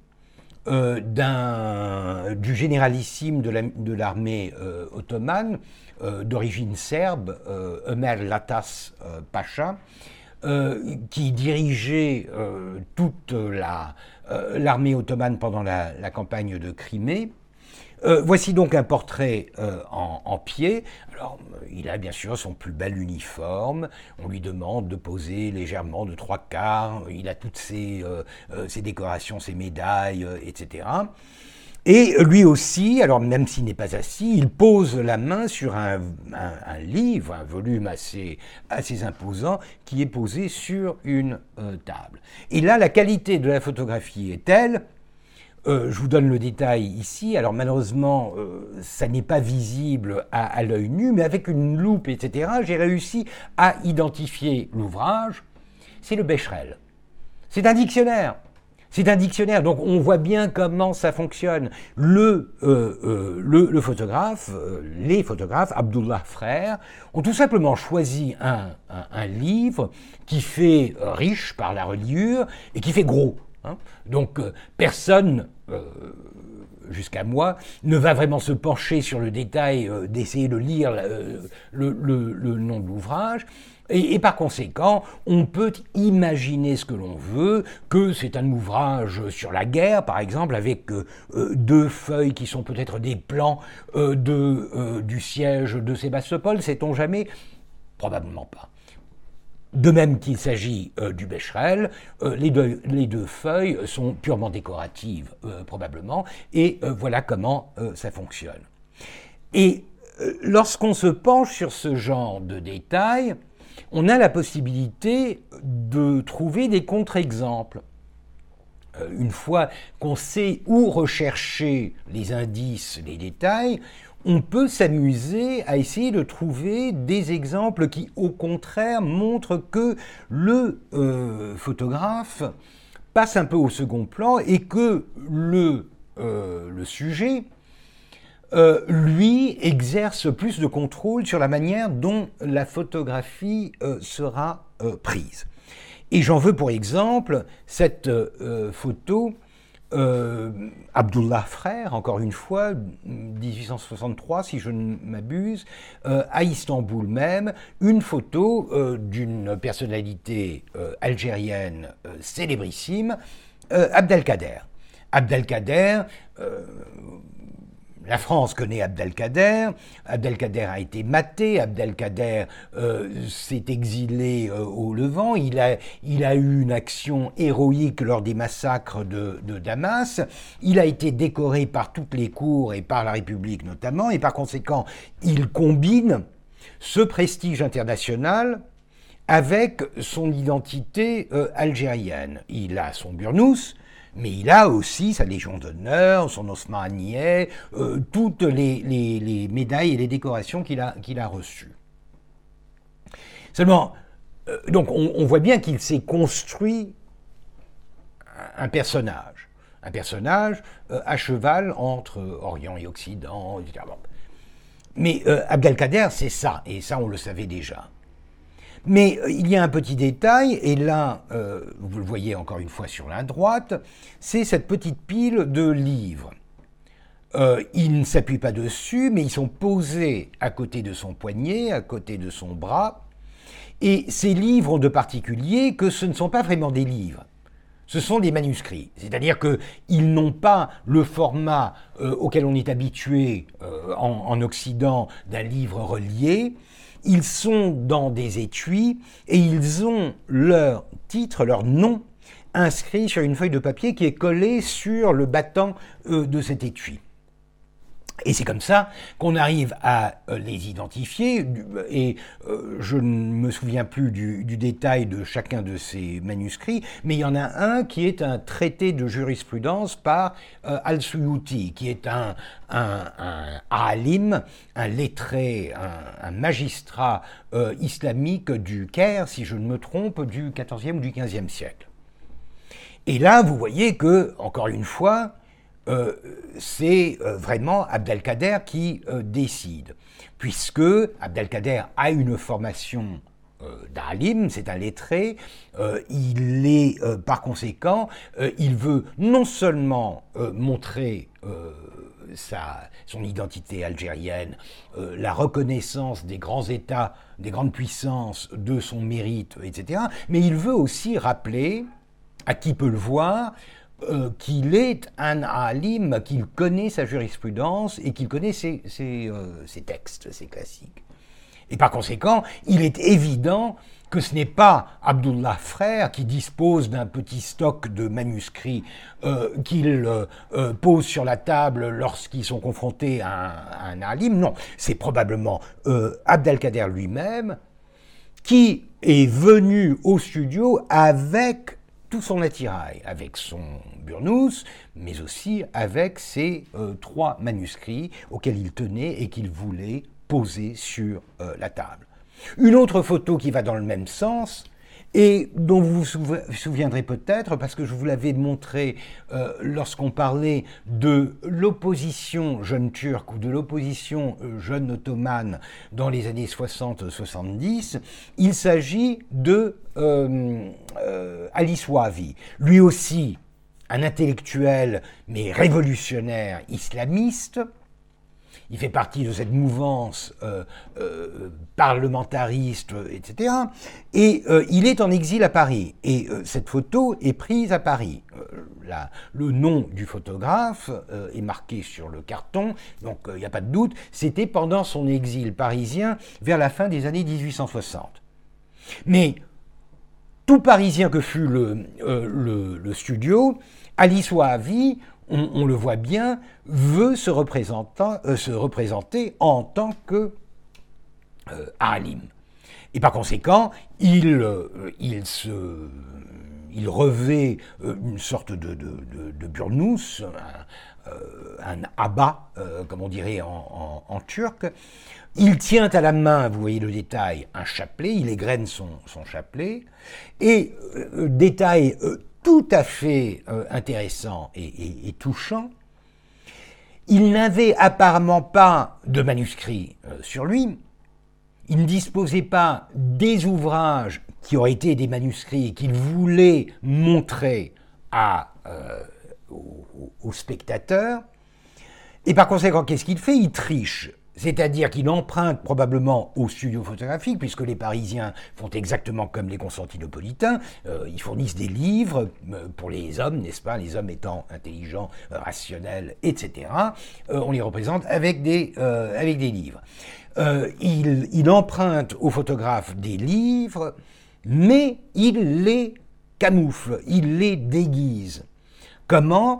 du généralissime de l'armée ottomane, d'origine serbe, Ömer Latas Pacha, qui dirigeait toute l'armée ottomane pendant la campagne de Crimée. Voici donc un portrait en pied. Alors, il a bien sûr son plus bel uniforme. On lui demande de poser légèrement de 3/4. Il a toutes ses décorations, ses médailles, etc. Et lui aussi, alors même s'il n'est pas assis, il pose la main sur un livre, un volume assez imposant, qui est posé sur une table. Et là, la qualité de la photographie est telle. Je vous donne le détail ici. Alors malheureusement, ça n'est pas visible à l'œil nu, mais avec une loupe, etc., j'ai réussi à identifier l'ouvrage. C'est le Becherel. C'est un dictionnaire. C'est un dictionnaire, donc on voit bien comment ça fonctionne. Le photographe, les photographes, Abdullah Frère, ont tout simplement choisi un livre qui fait riche par la reliure et qui fait gros. Hein. Donc personne, jusqu'à moi, ne va vraiment se pencher sur le détail d'essayer de lire le nom de l'ouvrage. Et par conséquent, on peut imaginer ce que l'on veut, que c'est un ouvrage sur la guerre, par exemple, avec 2 feuilles qui sont peut-être des plans du siège de Sébastopol, sait-on jamais? Probablement pas. De même qu'il s'agit du Becherel, les deux feuilles sont purement décoratives, probablement, et voilà comment ça fonctionne. Et lorsqu'on se penche sur ce genre de détails, on a la possibilité de trouver des contre-exemples. Une fois qu'on sait où rechercher les indices, les détails, on peut s'amuser à essayer de trouver des exemples qui, au contraire, montrent que le photographe passe un peu au second plan et que le sujet, lui, exerce plus de contrôle sur la manière dont la photographie sera prise. Et j'en veux pour exemple cette photo Abdullah Frère, encore une fois, 1863 si je ne m'abuse, à Istanbul même, une photo d'une personnalité algérienne célébrissime, Abdelkader. Abdelkader, la France connaît Abdelkader, Abdelkader a été maté, Abdelkader s'est exilé au Levant, il a eu une action héroïque lors des massacres de Damas, il a été décoré par toutes les cours et par la République notamment, et par conséquent, il combine ce prestige international avec son identité algérienne. Il a son burnous, mais il a aussi sa Légion d'honneur, son Osmanieh, toutes les médailles et les décorations qu'il a reçues. Seulement, donc on voit bien qu'il s'est construit un personnage à cheval entre Orient et Occident, etc. Bon. Mais Abdelkader, c'est ça, et ça on le savait déjà. Mais il y a un petit détail, et là, vous le voyez encore une fois sur la droite, c'est cette petite pile de livres. Il ne s'appuie pas dessus, mais ils sont posés à côté de son poignet, à côté de son bras, et ces livres ont de particulier que ce ne sont pas vraiment des livres. Ce sont des manuscrits, c'est-à-dire qu'ils n'ont pas le format auquel on est habitué en Occident d'un livre relié. Ils sont dans des étuis et ils ont leur titre, leur nom inscrit sur une feuille de papier qui est collée sur le battant de cet étui. Et c'est comme ça qu'on arrive à les identifier, et je ne me souviens plus du détail de chacun de ces manuscrits, mais il y en a un qui est un traité de jurisprudence par Al-Suyuti, qui est un alim, un lettré, un magistrat islamique du Caire, si je ne me trompe, du XIVe ou du XVe siècle. Et là, vous voyez que, encore une fois, c'est vraiment Abdelkader qui décide, puisque Abdelkader a une formation d'alim, c'est un lettré, il est par conséquent, il veut non seulement montrer son identité algérienne, la reconnaissance des grands États, des grandes puissances de son mérite, etc., mais il veut aussi rappeler, à qui peut le voir, qu'il est un alim, qu'il connaît sa jurisprudence et qu'il connaît ses textes, ses classiques. Et par conséquent, il est évident que ce n'est pas Abdullah Frère qui dispose d'un petit stock de manuscrits qu'il pose sur la table lorsqu'ils sont confrontés à un alim. Non, c'est probablement Abdelkader lui-même qui est venu au studio avec tout son attirail, avec son burnous, mais aussi avec ces 3 manuscrits auxquels il tenait et qu'il voulait poser sur la table. Une autre photo qui va dans le même sens et dont vous vous souviendrez peut-être, parce que je vous l'avais montré lorsqu'on parlait de l'opposition jeune turque ou de l'opposition jeune ottomane dans les années 60-70, il s'agit de Ali Souavi, lui aussi un intellectuel mais révolutionnaire islamiste. Il fait partie de cette mouvance parlementariste, etc. Et il est en exil à Paris. Et cette photo est prise à Paris. Le nom du photographe est marqué sur le carton, donc il n'y a pas de doute. C'était pendant son exil parisien vers la fin des années 1860. Mais tout parisien que fut le studio, Ali Souavi, on le voit bien, veut se représenter en tant que alim. Et par conséquent, il revêt une sorte de burnous, un abba, comme on dirait en turc. Il tient à la main, vous voyez le détail, un chapelet, il égrène son chapelet, et détail tout à fait intéressant et touchant, il n'avait apparemment pas de manuscrit sur lui, il ne disposait pas des ouvrages qui auraient été des manuscrits qu'il voulait montrer aux spectateurs, et par conséquent, qu'est-ce qu'il fait? Il triche. C'est-à-dire qu'il emprunte probablement au studio photographique, puisque les Parisiens font exactement comme les Constantinopolitains, ils fournissent des livres pour les hommes, n'est-ce pas, les hommes étant intelligents, rationnels, etc. On les représente avec des livres. Il emprunte aux photographes des livres, mais il les camoufle, il les déguise. Comment ?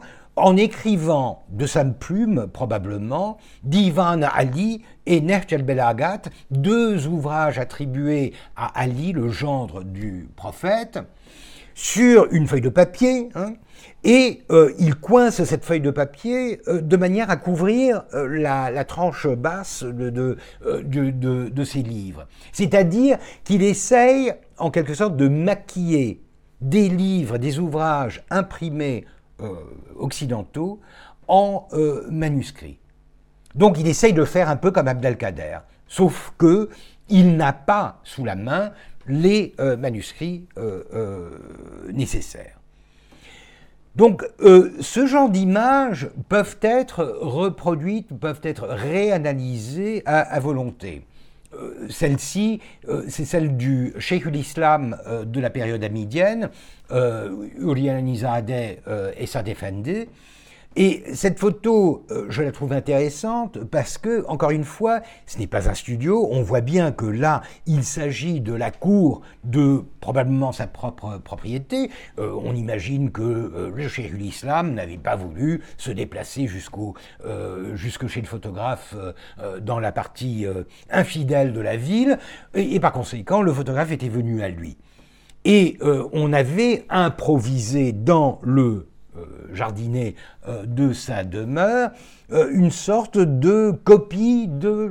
En écrivant de sa plume, probablement, Divan Ali et Nehj el-Belagat, deux ouvrages attribués à Ali, le gendre du prophète, sur une feuille de papier, et il coince cette feuille de papier de manière à couvrir la tranche basse de ses livres. C'est-à-dire qu'il essaye, en quelque sorte, de maquiller des livres, des ouvrages imprimés occidentaux en manuscrits. Donc il essaye de faire un peu comme Abdelkader, sauf que il n'a pas sous la main les manuscrits nécessaires. Donc ce genre d'images peuvent être reproduites, peuvent être réanalysées à volonté. Celle-ci, c'est celle du Cheikh l'Islam de la période hamidienne, Hürriyanizadeh et Saad Efendi. Et cette photo, je la trouve intéressante parce que, encore une fois, ce n'est pas un studio. On voit bien que là, il s'agit de la cour de probablement sa propre propriété. On imagine que le Cheikh l'Islam n'avait pas voulu se déplacer jusque chez le photographe dans la partie infidèle de la ville. Et par conséquent, le photographe était venu à lui. Et on avait improvisé dans le jardinet de sa demeure, une sorte de copie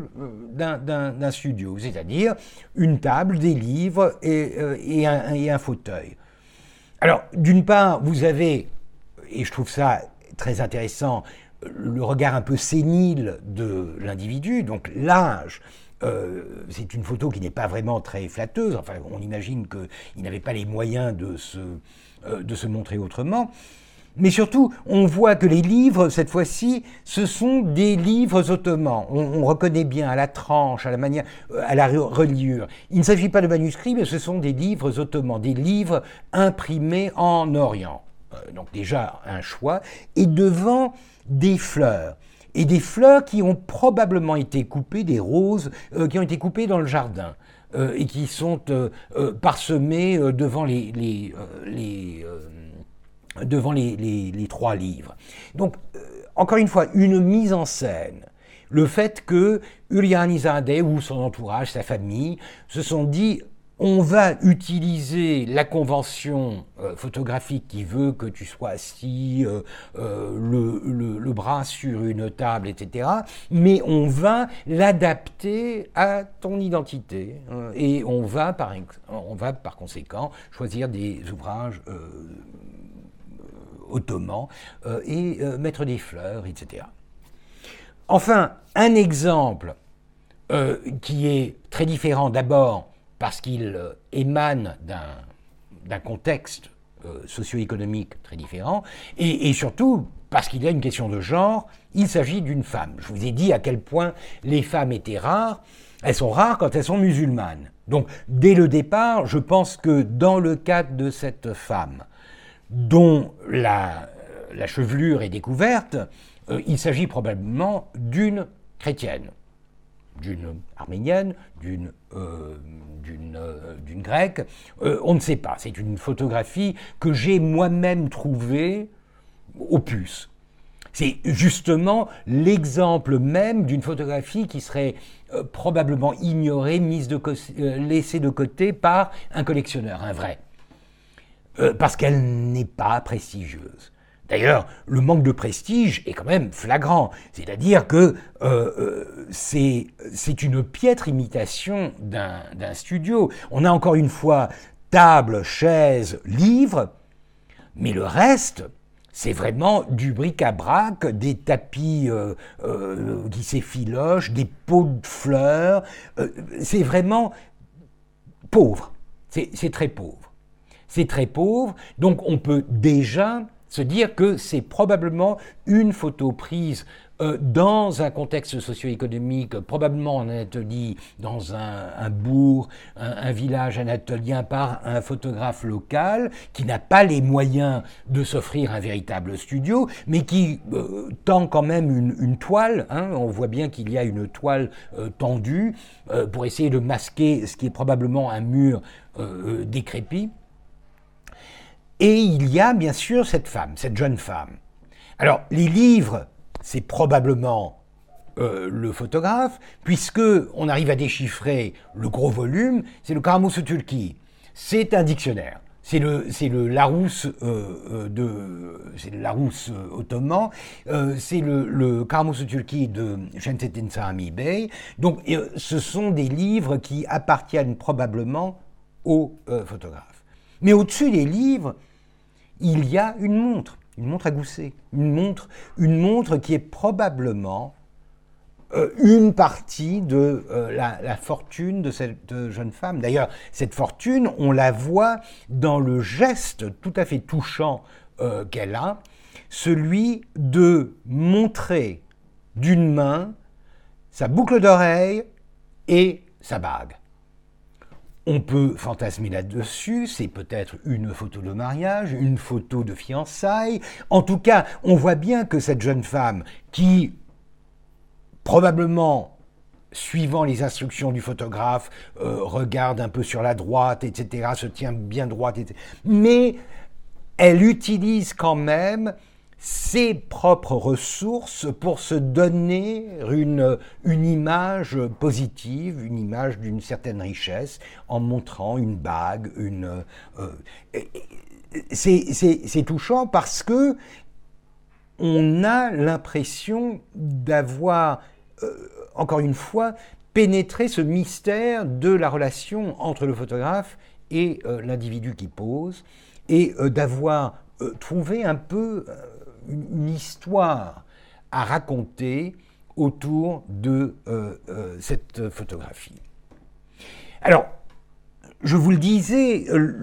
d'un studio, c'est-à-dire une table, des livres et un fauteuil. Alors, d'une part, vous avez, et je trouve ça très intéressant, le regard un peu sénile de l'individu, donc l'âge. C'est une photo qui n'est pas vraiment très flatteuse, enfin on imagine qu'il n'avait pas les moyens de se montrer autrement. Mais surtout, on voit que les livres, cette fois-ci, ce sont des livres ottomans. On reconnaît bien à la tranche, à la manière, à la reliure. Il ne s'agit pas de manuscrits, mais ce sont des livres ottomans, des livres imprimés en Orient. Donc déjà un choix. Et devant des fleurs. Et des fleurs qui ont probablement été coupées, des roses qui ont été coupées dans le jardin. Et qui sont parsemées devant les trois livres. Donc, encore une fois, une mise en scène. Le fait que Hürriyanizadeh ou son entourage, sa famille, se sont dit On va utiliser la convention photographique qui veut que tu sois assis, le bras sur une table, etc. Mais on va l'adapter à ton identité. Et on va par conséquent choisir des ouvrages ottomans et mettre des fleurs, etc. Enfin, un exemple qui est très différent d'abord parce qu'il émane d'un contexte socio-économique très différent, et surtout parce qu'il y a une question de genre, il s'agit d'une femme. Je vous ai dit à quel point les femmes étaient rares. Elles sont rares quand elles sont musulmanes. Donc, dès le départ, je pense que dans le cadre de cette femme, dont la chevelure est découverte, il s'agit probablement d'une chrétienne, d'une arménienne, d'une grecque, on ne sait pas. C'est une photographie que j'ai moi-même trouvée au puce. C'est justement l'exemple même d'une photographie qui serait probablement ignorée, laissée de côté par un collectionneur, un vrai. Parce qu'elle n'est pas prestigieuse. D'ailleurs, le manque de prestige est quand même flagrant. C'est-à-dire que c'est une piètre imitation d'un studio. On a encore une fois table, chaise, livre, mais le reste, c'est vraiment du bric-à-brac, des tapis qui s'effilochent, des pots de fleurs. C'est vraiment pauvre. C'est très pauvre. C'est très pauvre, donc on peut déjà se dire que c'est probablement une photo prise dans un contexte socio-économique, probablement en Anatolie, dans un bourg, un village anatolien, par un photographe local qui n'a pas les moyens de s'offrir un véritable studio, mais qui tend quand même une toile. On voit bien qu'il y a une toile tendue pour essayer de masquer ce qui est probablement un mur décrépit. Et il y a bien sûr cette femme, cette jeune femme. Alors, les livres, c'est probablement le photographe, puisque on arrive à déchiffrer le gros volume, c'est le Karamous Türkî. C'est un dictionnaire. C'est le Larousse ottoman. C'est le Karamous Türkî de Şemsettin Sami Bey. Donc, ce sont des livres qui appartiennent probablement au photographe. Mais au-dessus des livres, il y a une montre à gousset, une montre qui est probablement une partie de la fortune de cette jeune femme. D'ailleurs, cette fortune, on la voit dans le geste tout à fait touchant qu'elle a, celui de montrer d'une main sa boucle d'oreille et sa bague. On peut fantasmer là-dessus, c'est peut-être une photo de mariage, une photo de fiançailles. En tout cas, on voit bien que cette jeune femme qui, probablement, suivant les instructions du photographe, regarde un peu sur la droite, etc., se tient bien droite, etc., mais elle utilise quand même ses propres ressources pour se donner une image positive, une image d'une certaine richesse, en montrant une bague, c'est touchant parce que on a l'impression d'avoir, encore une fois, pénétré ce mystère de la relation entre le photographe et l'individu qui pose, et d'avoir trouvé un peu une histoire à raconter autour de cette photographie. Alors, je vous le disais,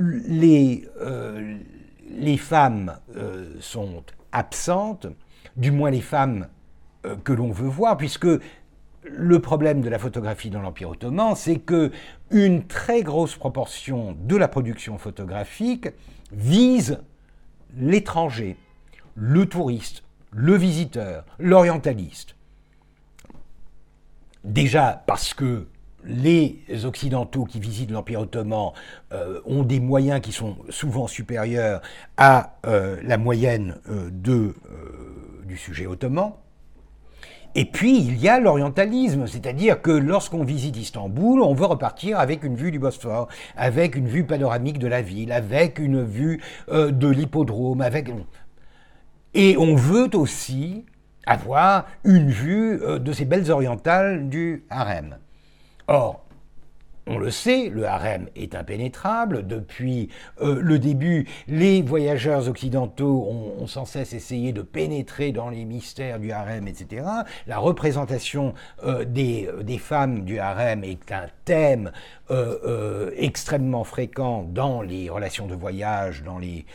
les femmes sont absentes, du moins les femmes que l'on veut voir, puisque le problème de la photographie dans l'Empire ottoman, c'est qu'une très grosse proportion de la production photographique vise l'étranger, le touriste, le visiteur, l'orientaliste. Déjà parce que les Occidentaux qui visitent l'Empire ottoman ont des moyens qui sont souvent supérieurs à la moyenne du sujet ottoman. Et puis, il y a l'orientalisme, c'est-à-dire que lorsqu'on visite Istanbul, on veut repartir avec une vue du Bosphore, avec une vue panoramique de la ville, avec une vue de l'hippodrome, et on veut aussi avoir une vue de ces belles orientales du harem. Or, on le sait, le harem est impénétrable. Depuis le début, les voyageurs occidentaux ont sans cesse essayé de pénétrer dans les mystères du harem, etc. La représentation des femmes du harem est un thème extrêmement fréquent dans les relations de voyage, dans les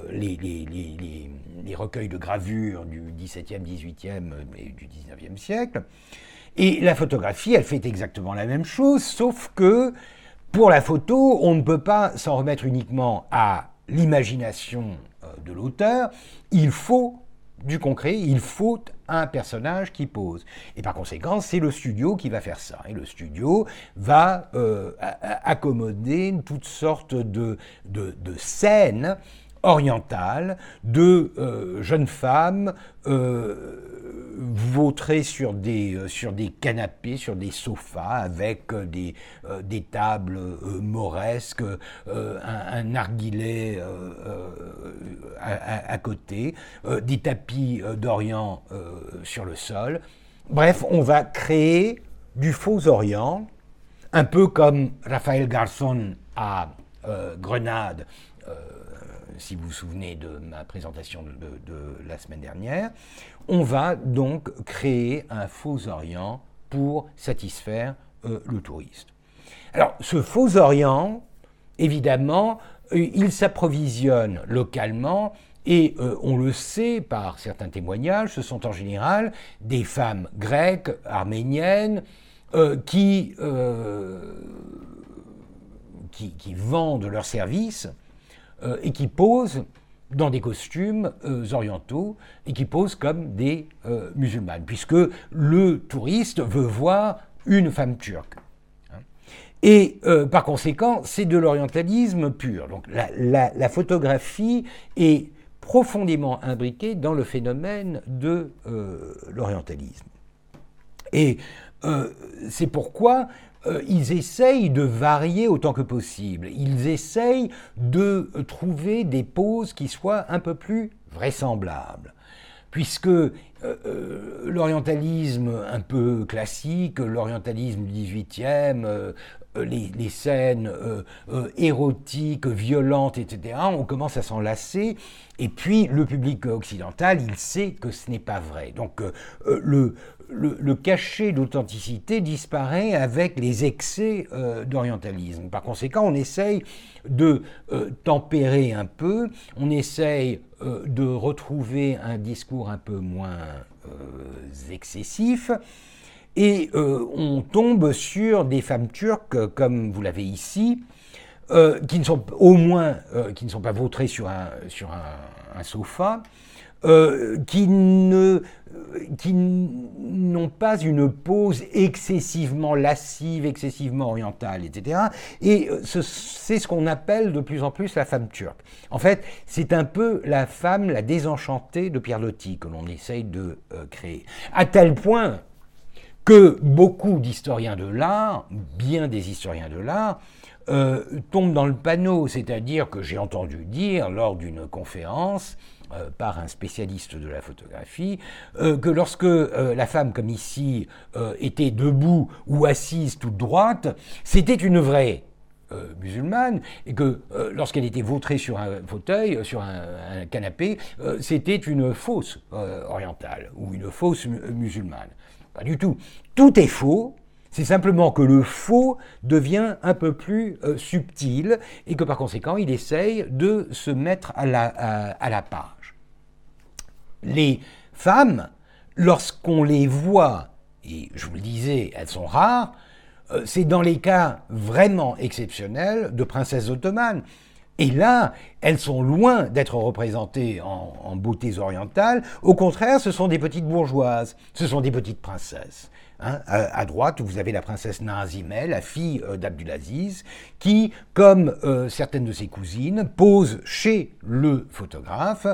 recueils de gravures du XVIIe, XVIIIe et du XIXe siècle. Et la photographie, elle fait exactement la même chose, sauf que pour la photo, on ne peut pas s'en remettre uniquement à l'imagination de l'auteur, il faut du concret, il faut un personnage qui pose. Et par conséquent, c'est le studio qui va faire ça. Et le studio va accommoder toutes sortes de scènes orientales de jeunes femmes vautrées sur des canapés, sur des sofas, avec des tables mauresques, un narguilé à côté, des tapis d'Orient sur le sol. Bref, on va créer du faux Orient, un peu comme Rafael Garzón à Grenade, si vous vous souvenez de ma présentation de la semaine dernière. On va donc créer un faux Orient pour satisfaire le touriste. Alors, ce faux Orient, évidemment, il s'approvisionne localement et on le sait par certains témoignages, ce sont en général des femmes grecques, arméniennes, qui vendent leurs services et qui posent dans des costumes orientaux et qui posent comme des musulmanes, puisque le touriste veut voir une femme turque. Et par conséquent, c'est de l'orientalisme pur. Donc la photographie est profondément imbriquée dans le phénomène de l'orientalisme. Et c'est pourquoi ils essayent de varier autant que possible. Ils essayent de trouver des poses qui soient un peu plus vraisemblables. Puisque l'orientalisme un peu classique, l'orientalisme du XVIIIe, les scènes érotiques, violentes, etc., on commence à s'en lasser. Et puis le public occidental, il sait que ce n'est pas vrai. Donc le cachet d'authenticité disparaît avec les excès d'orientalisme. Par conséquent, on essaye de tempérer un peu, on essaye de retrouver un discours un peu moins excessif, et on tombe sur des femmes turques, comme vous l'avez ici, qui ne sont au moins qui ne sont pas vautrées sur un sofa, qui n'ont pas une pose excessivement lascive, excessivement orientale, etc. Et c'est ce qu'on appelle de plus en plus la femme turque. En fait, c'est un peu la femme, la désenchantée de Pierre Loti que l'on essaye de créer. À tel point que beaucoup d'historiens de l'art, bien des historiens de l'art, tombent dans le panneau, c'est-à-dire que j'ai entendu dire lors d'une conférence par un spécialiste de la photographie, que lorsque la femme, comme ici, était debout ou assise toute droite, c'était une vraie musulmane, et que lorsqu'elle était vautrée sur un fauteuil, sur un canapé, c'était une fausse orientale ou une fausse musulmane. Pas du tout. Tout est faux. C'est simplement que le faux devient un peu plus subtil et que par conséquent, il essaye de se mettre à la page. Les femmes, lorsqu'on les voit, et je vous le disais, elles sont rares, c'est dans les cas vraiment exceptionnels de princesses ottomanes. Et là, elles sont loin d'être représentées en beautés orientales. Au contraire, ce sont des petites bourgeoises, ce sont des petites princesses. Hein, à droite, vous avez la princesse Narazimeh, la fille d'Abdulaziz, qui, comme certaines de ses cousines, pose chez le photographe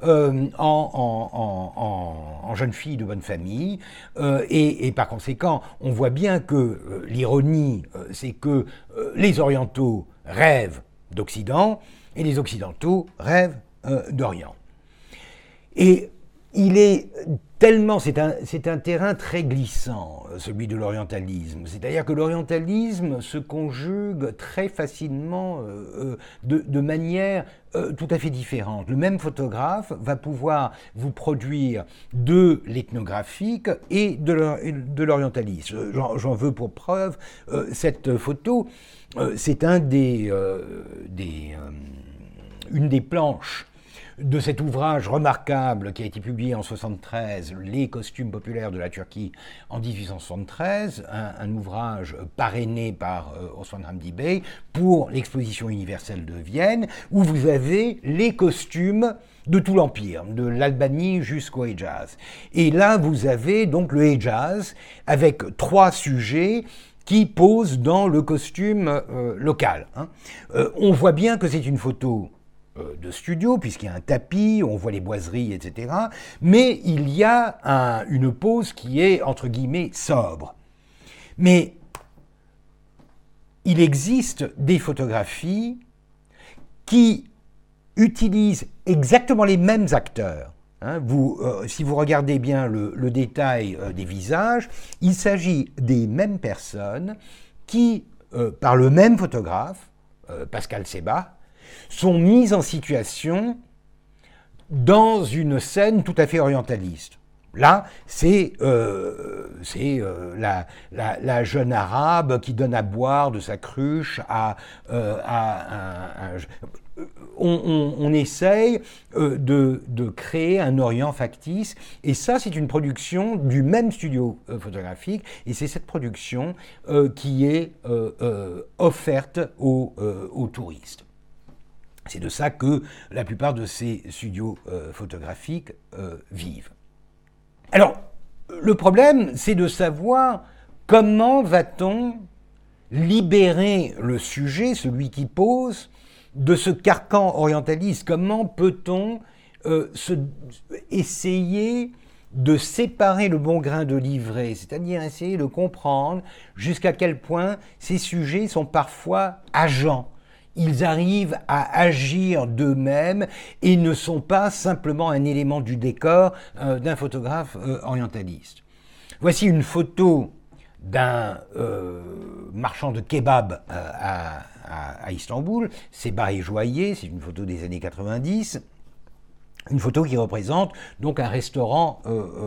en jeune fille de bonne famille. Et par conséquent, on voit bien que l'ironie, c'est que les Orientaux rêvent d'Occident et les Occidentaux rêvent d'Orient. Et il est tellement, c'est un terrain très glissant, celui de l'orientalisme. C'est-à-dire que l'orientalisme se conjugue très facilement de manière tout à fait différente. Le même photographe va pouvoir vous produire de l'ethnographique et de l'orientalisme. J'en veux pour preuve cette photo. C'est une des planches de cet ouvrage remarquable qui a été publié en 1973, Les costumes populaires de la Turquie en 1873, un ouvrage parrainé par Osman Hamdi Bey pour l'exposition universelle de Vienne, où vous avez les costumes de tout l'Empire, de l'Albanie jusqu'au Hejaz. Et là, vous avez donc le Hejaz avec 3 sujets qui posent dans le costume local. On voit bien que c'est une photo de studio, puisqu'il y a un tapis, on voit les boiseries, etc. Mais il y a une pose qui est, entre guillemets, sobre. Mais il existe des photographies qui utilisent exactement les mêmes acteurs. Si vous regardez bien le détail des visages, il s'agit des mêmes personnes qui, par le même photographe, Pascal Sebah, sont mises en situation dans une scène tout à fait orientaliste. Là, c'est la jeune arabe qui donne à boire de sa cruche on essaye de créer un Orient factice, et ça, c'est une production du même studio photographique, et c'est cette production qui est offerte aux touristes. C'est de ça que la plupart de ces studios photographiques vivent. Alors, le problème, c'est de savoir comment va-t-on libérer le sujet, celui qui pose, de ce carcan orientaliste. Comment peut-on essayer de séparer le bon grain de l'ivraie, c'est-à-dire essayer de comprendre jusqu'à quel point ces sujets sont parfois agents. Ils arrivent à agir d'eux-mêmes et ne sont pas simplement un élément du décor d'un photographe orientaliste. Voici une photo d'un marchand de kebab à Istanbul, Sebah et Joaillier, c'est une photo des années 90, une photo qui représente donc un restaurant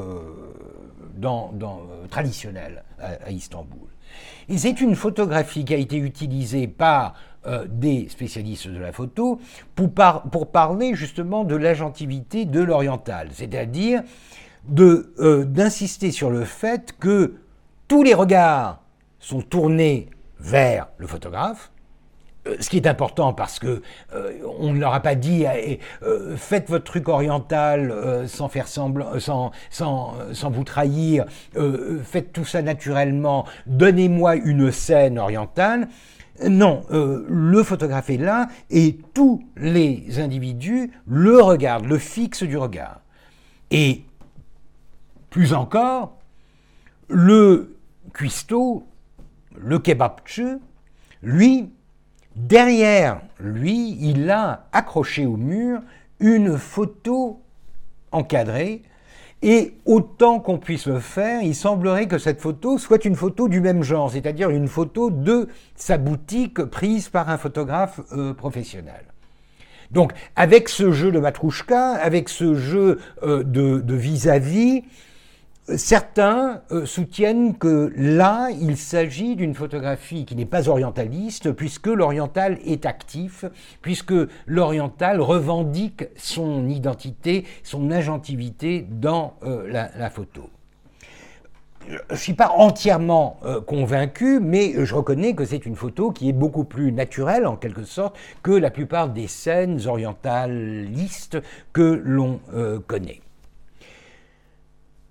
traditionnel à Istanbul. Et c'est une photographie qui a été utilisée par des spécialistes de la photo pour parler justement de l'agentivité de l'oriental, c'est-à-dire d'insister sur le fait que tous les regards sont tournés vers le photographe, ce qui est important parce que on ne leur a pas dit faites votre truc oriental sans faire semblant, sans vous trahir, faites tout ça naturellement, donnez-moi une scène orientale. Non, le photographe est là et tous les individus le regardent, le fixent du regard. Et plus encore, le cuistot, le kebabçı, lui, derrière lui, il a accroché au mur une photo encadrée, et autant qu'on puisse le faire, il semblerait que cette photo soit une photo du même genre, c'est-à-dire une photo de sa boutique prise par un photographe professionnel. Donc, avec ce jeu de Matrouchka, avec ce jeu de vis-à-vis, certains soutiennent que là, il s'agit d'une photographie qui n'est pas orientaliste, puisque l'oriental est actif, puisque l'oriental revendique son identité, son agentivité dans la photo. Je ne suis pas entièrement convaincu, mais je reconnais que c'est une photo qui est beaucoup plus naturelle, en quelque sorte, que la plupart des scènes orientalistes que l'on connaît.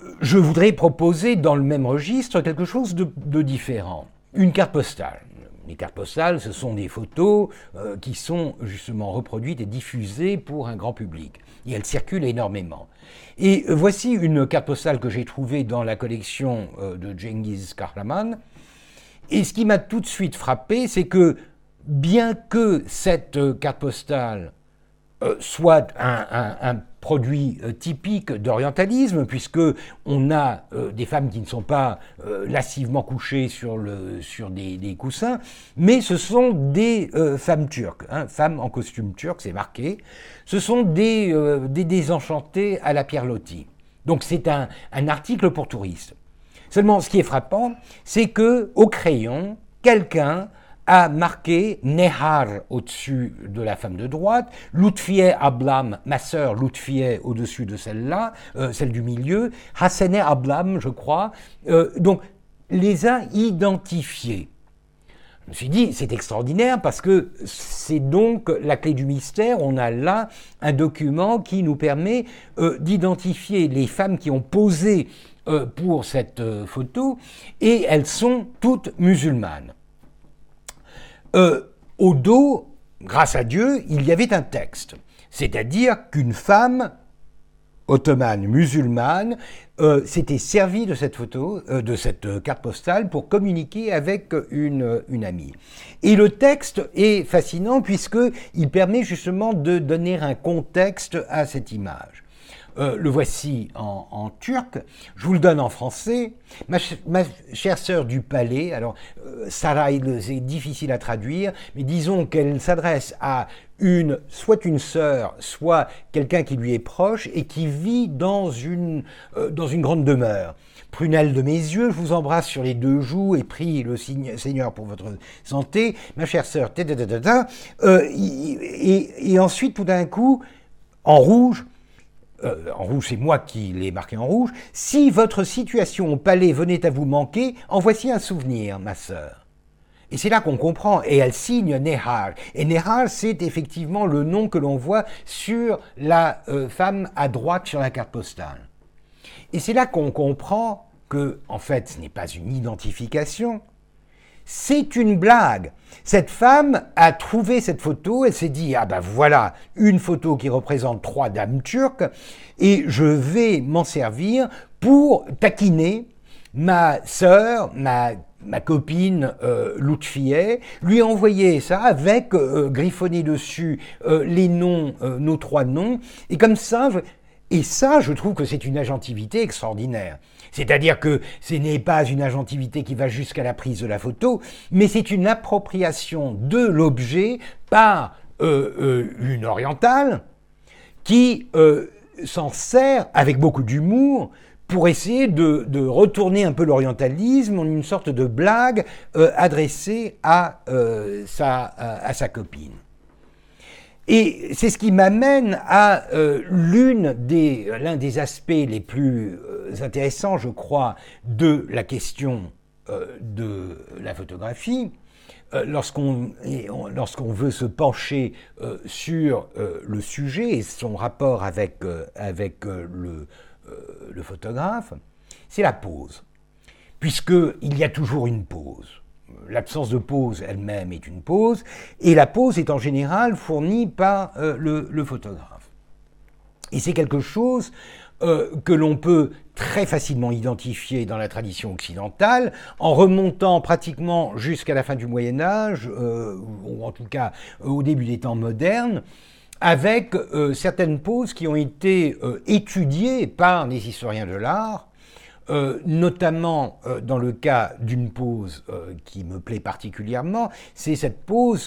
je voudrais proposer dans le même registre quelque chose de différent. Une carte postale. Les cartes postales, ce sont des photos qui sont justement reproduites et diffusées pour un grand public. Et elles circulent énormément. Et voici une carte postale que j'ai trouvée dans la collection de Cengiz Kahraman. Et ce qui m'a tout de suite frappé, c'est que bien que cette carte postale soit un produit typique d'orientalisme, puisque on a des femmes qui ne sont pas lascivement couchées sur des coussins, mais ce sont des femmes turques, hein, femmes en costume turc, c'est marqué. Ce sont des désenchantées à la Pierre Loti. Donc c'est un article pour touristes. Seulement, ce qui est frappant, c'est que au crayon, quelqu'un a marqué Nehar au-dessus de la femme de droite, Lutfiye Ablam, ma sœur Lutfiye au-dessus de celle-là, celle du milieu, Hassane Ablam, je crois, donc les a identifiés. Je me suis dit, c'est extraordinaire parce que c'est donc la clé du mystère. On a là un document qui nous permet d'identifier les femmes qui ont posé pour cette photo et elles sont toutes musulmanes. Au dos, grâce à Dieu, il y avait un texte, c'est-à-dire qu'une femme ottomane, musulmane, s'était servie de cette photo, de cette carte postale pour communiquer avec une amie. Et le texte est fascinant puisqu'il permet justement de donner un contexte à cette image. Le voici en turc, je vous le donne en français. Ma chère sœur du palais, alors Saray, c'est difficile à traduire, mais disons qu'elle s'adresse à soit une sœur, soit quelqu'un qui lui est proche et qui vit dans une grande demeure. Prunelle de mes yeux, je vous embrasse sur les deux joues et prie le Seigneur pour votre santé. Ma chère sœur, et ensuite tout d'un coup, en rouge, c'est moi qui l'ai marqué en rouge. Si votre situation au palais venait à vous manquer, en voici un souvenir, ma sœur. Et c'est là qu'on comprend. Et elle signe Nehar. Et Nehar, c'est effectivement le nom que l'on voit sur la femme à droite sur la carte postale. Et c'est là qu'on comprend que, en fait, ce n'est pas une identification. C'est une blague. Cette femme a trouvé cette photo, elle s'est dit « Ah ben voilà, une photo qui représente 3 dames turques et je vais m'en servir pour taquiner ma sœur, ma copine Lutfiye, lui envoyer ça avec griffonné dessus les noms, nos 3 noms, et comme ça... Et ça, je trouve que c'est une agentivité extraordinaire. C'est-à-dire que ce n'est pas une agentivité qui va jusqu'à la prise de la photo, mais c'est une appropriation de l'objet par une orientale qui s'en sert avec beaucoup d'humour pour essayer de retourner un peu l'orientalisme en une sorte de blague adressée à sa copine. Et c'est ce qui m'amène à l'un des aspects les plus intéressants, je crois, de la question de la photographie, lorsqu'on veut se pencher sur le sujet et son rapport avec le photographe, c'est la pose, puisqu'il y a toujours une pose. L'absence de pose elle-même est une pose, et la pose est en général fournie par le photographe. Et c'est quelque chose que l'on peut très facilement identifier dans la tradition occidentale, en remontant pratiquement jusqu'à la fin du Moyen-Âge, ou en tout cas au début des temps modernes, avec certaines poses qui ont été étudiées par les historiens de l'art, notamment dans le cas d'une pose qui me plaît particulièrement, c'est cette pose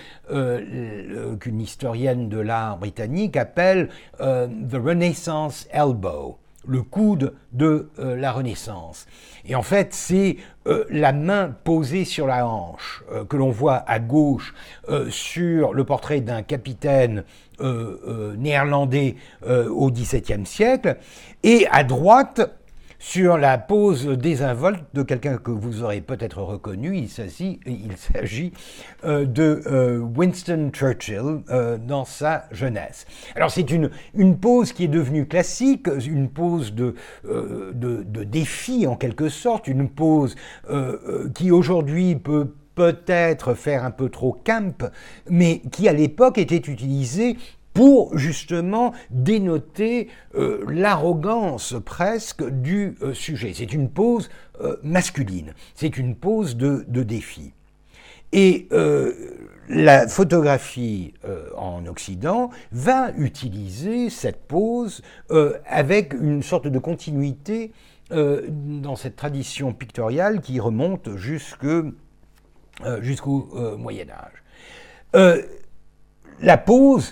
qu'une historienne de l'art britannique appelle The Renaissance Elbow, le coude de la Renaissance. Et en fait, c'est la main posée sur la hanche que l'on voit à gauche sur le portrait d'un capitaine néerlandais au XVIIe siècle, et à droite sur la pose désinvolte de quelqu'un que vous aurez peut-être reconnu. Il s'agit de Winston Churchill dans sa jeunesse. Alors c'est une pose qui est devenue classique, une pose de défi en quelque sorte, une pose qui aujourd'hui peut-être faire un peu trop camp, mais qui à l'époque était utilisée pour justement dénoter l'arrogance presque du sujet. C'est une pose masculine, c'est une pose de défi. Et la photographie en Occident va utiliser cette pose avec une sorte de continuité dans cette tradition pictoriale qui remonte jusqu'au Moyen-Âge. La pose,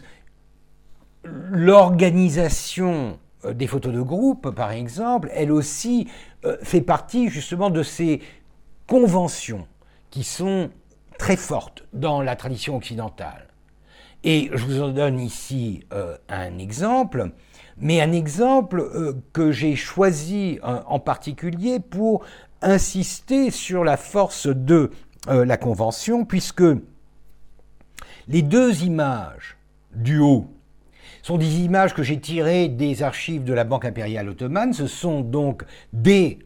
l'organisation des photos de groupe, par exemple, elle aussi fait partie justement de ces conventions qui sont très fortes dans la tradition occidentale. Et je vous en donne ici un exemple, mais un exemple que j'ai choisi en particulier pour insister sur la force de la convention, puisque les deux images du haut sont des images que j'ai tirées des archives de la Banque impériale ottomane. Ce sont donc des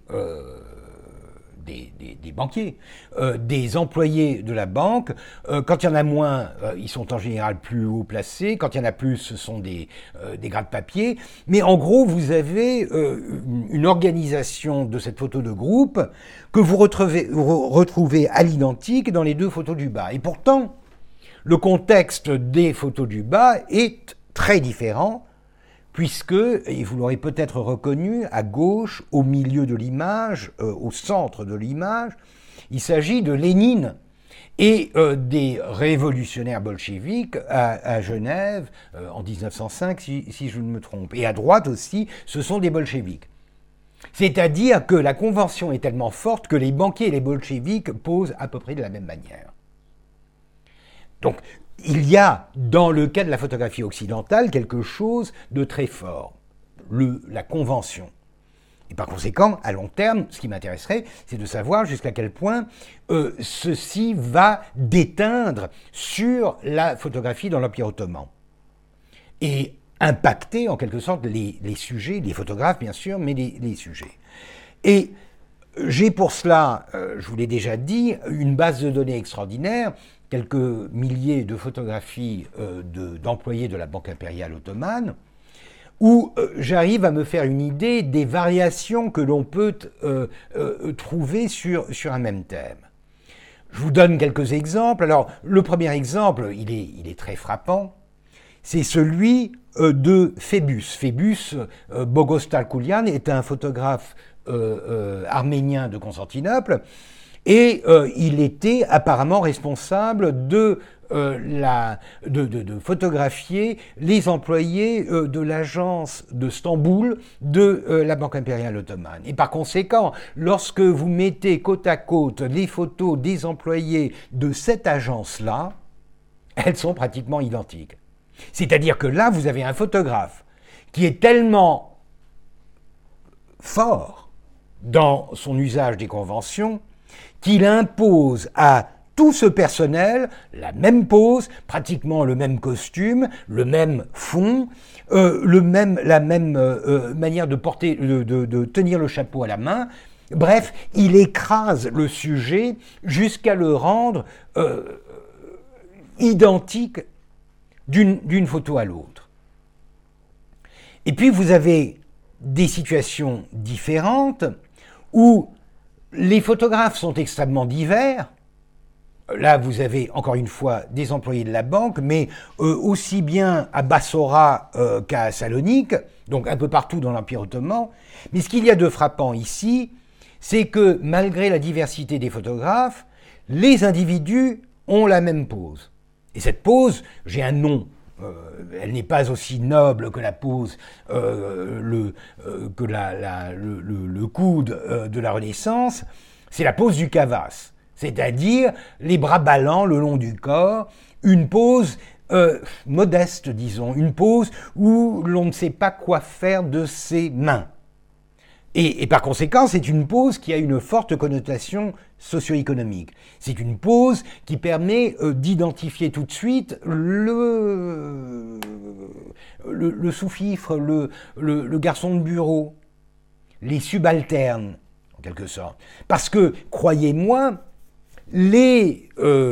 banquiers, des employés de la banque. Quand il y en a moins, ils sont en général plus haut placés. Quand il y en a plus, ce sont des gratte-papier. Mais en gros, vous avez une organisation de cette photo de groupe que vous retrouvez à l'identique dans les deux photos du bas. Et pourtant, le contexte des photos du bas est très différent, puisque, et vous l'aurez peut-être reconnu, à gauche, au milieu de l'image, au centre de l'image, il s'agit de Lénine et des révolutionnaires bolcheviques à Genève en 1905, si je ne me trompe. Et à droite aussi, ce sont des bolcheviques. C'est-à-dire que la convention est tellement forte que les banquiers et les bolcheviques posent à peu près de la même manière. Donc, il y a, dans le cas de la photographie occidentale, quelque chose de très fort, la convention. Et par conséquent, à long terme, ce qui m'intéresserait, c'est de savoir jusqu'à quel point ceci va déteindre sur la photographie dans l'Empire ottoman. Et impacter, en quelque sorte, les sujets, les photographes, bien sûr, mais les sujets. Et j'ai pour cela, je vous l'ai déjà dit, une base de données extraordinaire, quelques milliers de photographies d'employés de la Banque impériale ottomane, où j'arrive à me faire une idée des variations que l'on peut trouver sur un même thème. Je vous donne quelques exemples. Alors, le premier exemple, il est très frappant, c'est celui de Phébus. Phébus Bogostal-Koulian est un photographe arménien de Constantinople, et il était apparemment responsable de photographier les employés de l'agence de Stamboul de la Banque impériale ottomane. Et par conséquent, lorsque vous mettez côte à côte les photos des employés de cette agence-là, elles sont pratiquement identiques. C'est-à-dire que là, vous avez un photographe qui est tellement fort dans son usage des conventions qu'il impose à tout ce personnel la même pose, pratiquement le même costume, le même fond, la même manière de porter, de tenir le chapeau à la main. Bref, il écrase le sujet jusqu'à le rendre identique d'une photo à l'autre. Et puis vous avez des situations différentes où les photographes sont extrêmement divers. Là, vous avez encore une fois des employés de la banque, mais aussi bien à Bassora qu'à Salonique, donc un peu partout dans l'Empire ottoman. Mais ce qu'il y a de frappant ici, c'est que malgré la diversité des photographes, les individus ont la même pose. Et cette pose, j'ai un nom. Elle n'est pas aussi noble que la pose, le coude de la Renaissance. C'est la pose du Cavas, c'est-à-dire les bras ballants le long du corps, une pose modeste, disons, une pose où l'on ne sait pas quoi faire de ses mains. Et par conséquent, c'est une pose qui a une forte connotation socio-économique. C'est une pose qui permet d'identifier tout de suite le sous-fifre, le garçon de bureau, les subalternes, en quelque sorte. Parce que, croyez-moi, les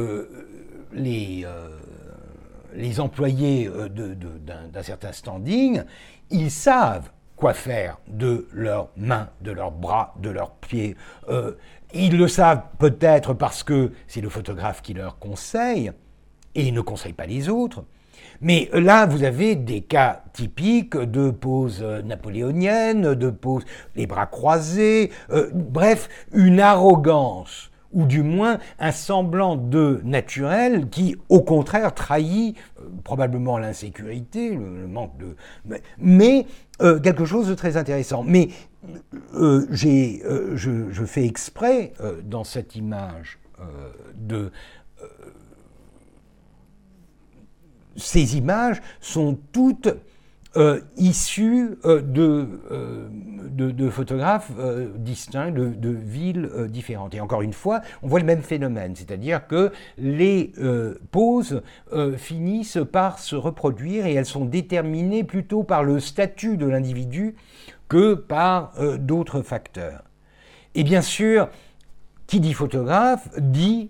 employés d'un certain standing, ils savent quoi faire de leurs mains, de leurs bras, de leurs pieds. Ils le savent peut-être parce que c'est le photographe qui leur conseille, et il ne conseille pas les autres. Mais là, vous avez des cas typiques de poses napoléoniennes, de poses les bras croisés, bref, une arrogance, ou du moins un semblant de naturel qui, au contraire, trahit probablement l'insécurité, le manque de... Mais quelque chose de très intéressant. Mais je fais exprès dans cette image ces images sont toutes issues de photographes distincts, de villes différentes. Et encore une fois, on voit le même phénomène, c'est-à-dire que les poses finissent par se reproduire et elles sont déterminées plutôt par le statut de l'individu que par d'autres facteurs. Et bien sûr, qui dit photographe dit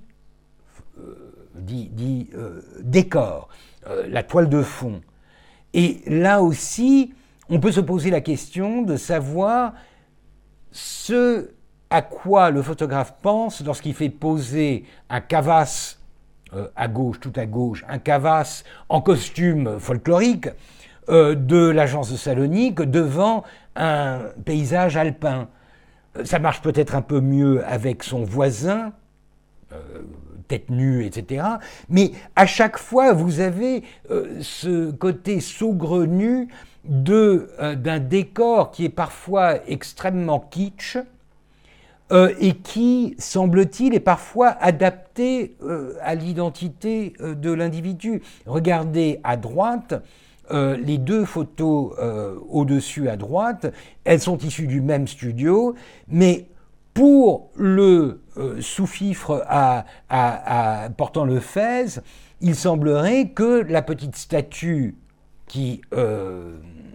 décor, la toile de fond. Et là aussi, on peut se poser la question de savoir ce à quoi le photographe pense lorsqu'il fait poser un Cavas à gauche, tout à gauche, un Cavas en costume folklorique de l'agence de Salonique devant un paysage alpin. Ça marche peut-être un peu mieux avec son voisin, tête nue, etc. Mais à chaque fois, vous avez ce côté saugrenu d'un décor qui est parfois extrêmement kitsch et qui, semble-t-il, est parfois adapté à l'identité de l'individu. Regardez à droite, les deux photos au-dessus à droite, elles sont issues du même studio, mais pour le sous-fifre portant le fez, il semblerait que la petite statue que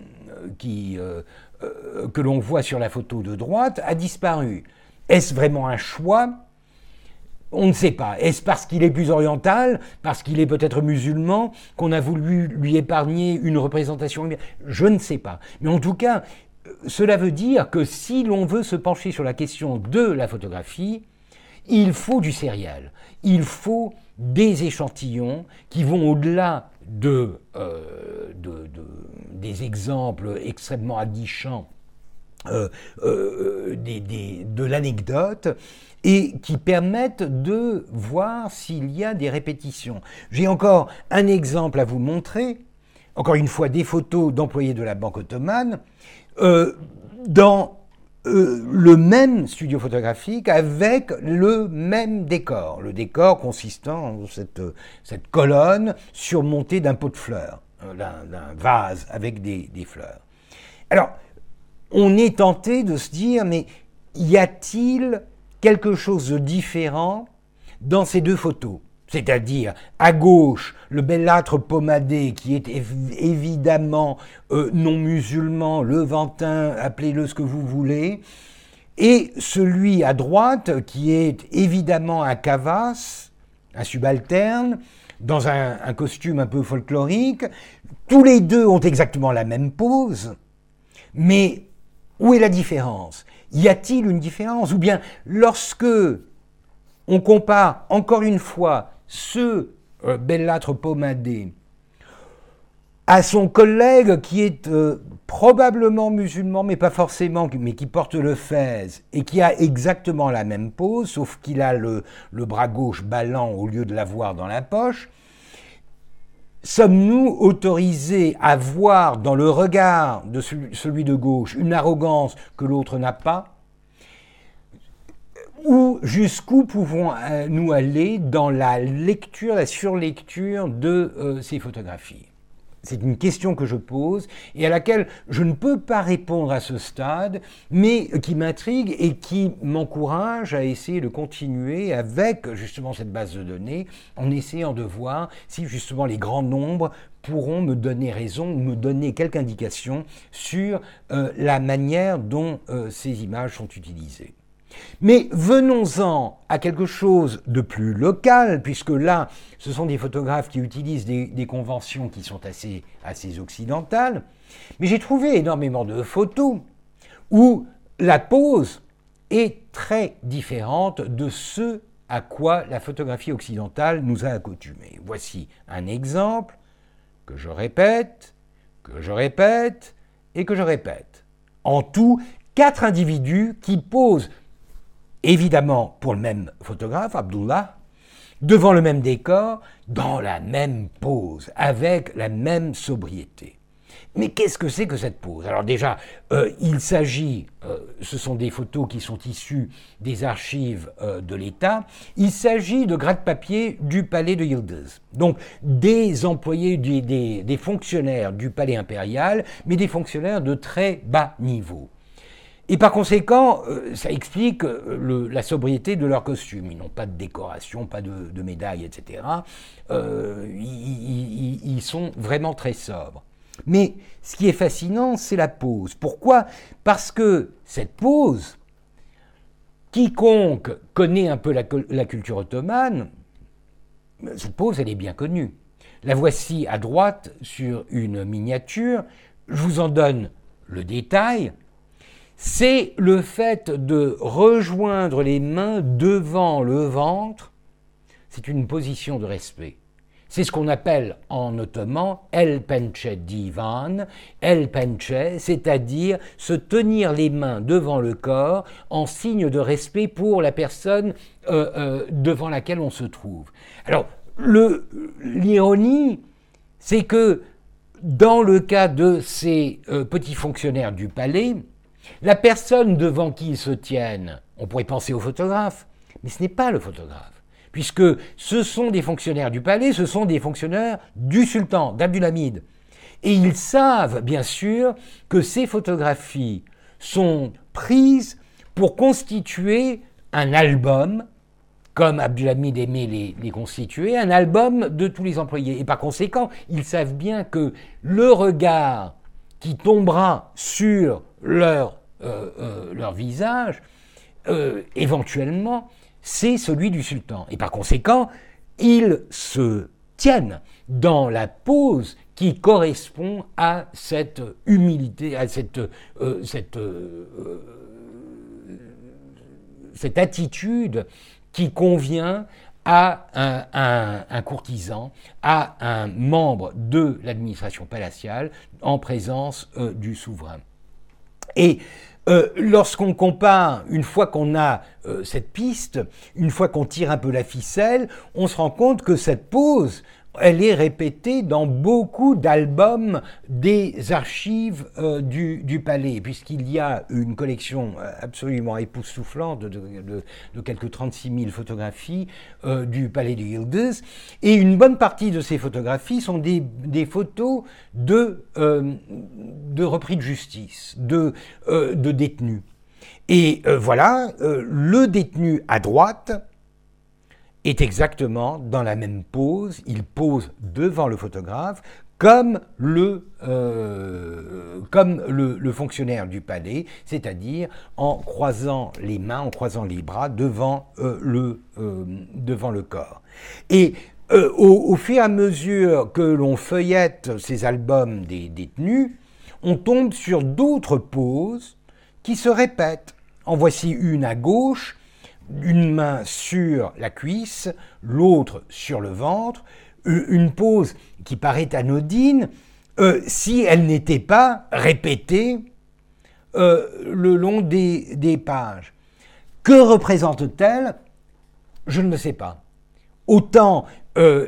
l'on voit sur la photo de droite a disparu. Est-ce vraiment un choix ? On ne sait pas. Est-ce parce qu'il est plus oriental, parce qu'il est peut-être musulman, qu'on a voulu lui épargner une représentation ? Je ne sais pas. Mais en tout cas, cela veut dire que si l'on veut se pencher sur la question de la photographie, il faut du sériel. Il faut des échantillons qui vont au-delà des exemples extrêmement aguichants de l'anecdote et qui permettent de voir s'il y a des répétitions. J'ai encore un exemple à vous montrer, encore une fois des photos d'employés de la Banque ottomane, dans le même studio photographique avec le même décor, le décor consistant en cette colonne surmontée d'un pot de fleurs, d'un vase avec des fleurs. Alors, on est tenté de se dire, mais y a-t-il quelque chose de différent dans ces deux photos ? C'est-à-dire, à gauche, le bellâtre pomadé qui est évidemment non musulman, levantin, appelez-le ce que vous voulez, et celui à droite qui est évidemment un Cavas, un subalterne, dans un costume un peu folklorique. Tous les deux ont exactement la même pose, mais où est la différence ? Y a-t-il une différence ? Ou bien, lorsque on compare encore une fois ce bellâtre pomadé à son collègue qui est probablement musulman, mais pas forcément, mais qui porte le fez et qui a exactement la même pose, sauf qu'il a le bras gauche ballant au lieu de l'avoir dans la poche, sommes-nous autorisés à voir dans le regard de celui de gauche une arrogance que l'autre n'a pas ? Ou jusqu'où pouvons-nous aller dans la lecture, la surlecture de ces photographies ? C'est une question que je pose et à laquelle je ne peux pas répondre à ce stade, mais qui m'intrigue et qui m'encourage à essayer de continuer avec justement cette base de données, en essayant de voir si justement les grands nombres pourront me donner raison ou me donner quelque indication sur la manière dont ces images sont utilisées. Mais venons-en à quelque chose de plus local, puisque là, ce sont des photographes qui utilisent des conventions qui sont assez occidentales. Mais j'ai trouvé énormément de photos où la pose est très différente de ce à quoi la photographie occidentale nous a accoutumés. Voici un exemple que je répète, que je répète et que je répète. En tout, 4 individus qui posent évidemment pour le même photographe, Abdullah, devant le même décor, dans la même pose, avec la même sobriété. Mais qu'est-ce que c'est que cette pose? Alors déjà, il s'agit, ce sont des photos qui sont issues des archives de l'État, il s'agit de gratte-papier du palais de Yıldız. Donc des employés, des fonctionnaires du palais impérial, mais des fonctionnaires de très bas niveau. Et par conséquent, ça explique la sobriété de leur costume. Ils n'ont pas de décoration, pas de médailles, etc. Ils sont vraiment très sobres. Mais ce qui est fascinant, c'est la pose. Pourquoi? Parce que cette pose, quiconque connaît un peu la culture ottomane, cette pose, elle est bien connue. La voici à droite sur une miniature. Je vous en donne le détail. C'est le fait de rejoindre les mains devant le ventre. C'est une position de respect. C'est ce qu'on appelle en ottoman el pençe divan, el pençe, c'est-à-dire se tenir les mains devant le corps en signe de respect pour la personne devant laquelle on se trouve. Alors, l'ironie, c'est que dans le cas de ces petits fonctionnaires du palais, la personne devant qui ils se tiennent, on pourrait penser au photographe, mais ce n'est pas le photographe, puisque ce sont des fonctionnaires du palais, ce sont des fonctionnaires du sultan, d'Abdülhamid. Et ils savent, bien sûr, que ces photographies sont prises pour constituer un album, comme Abdülhamid aimait les constituer, un album de tous les employés. Et par conséquent, ils savent bien que le regard qui tombera sur leur visage, éventuellement, c'est celui du sultan. Et par conséquent, ils se tiennent dans la pose qui correspond à cette humilité, à cette attitude qui convient à un courtisan, à un membre de l'administration palatiale en présence du souverain. Et lorsqu'on compare, une fois qu'on a cette piste, une fois qu'on tire un peu la ficelle, on se rend compte que cette pose, elle est répétée dans beaucoup d'albums des archives du palais, puisqu'il y a une collection absolument époustouflante de quelques 36 000 photographies du palais de Yıldız, et une bonne partie de ces photographies sont des photos de repris de justice, de détenus. Et voilà, le détenu à droite est exactement dans la même pose, il pose devant le photographe comme le fonctionnaire du palais, c'est-à-dire en croisant les mains, en croisant les bras devant le corps. Et au fur et à mesure que l'on feuillette ces albums des détenus, on tombe sur d'autres poses qui se répètent. En voici une à gauche, une main sur la cuisse, l'autre sur le ventre, une pose qui paraît anodine si elle n'était pas répétée le long des pages. Que représente-t-elle? Je ne le sais pas. Autant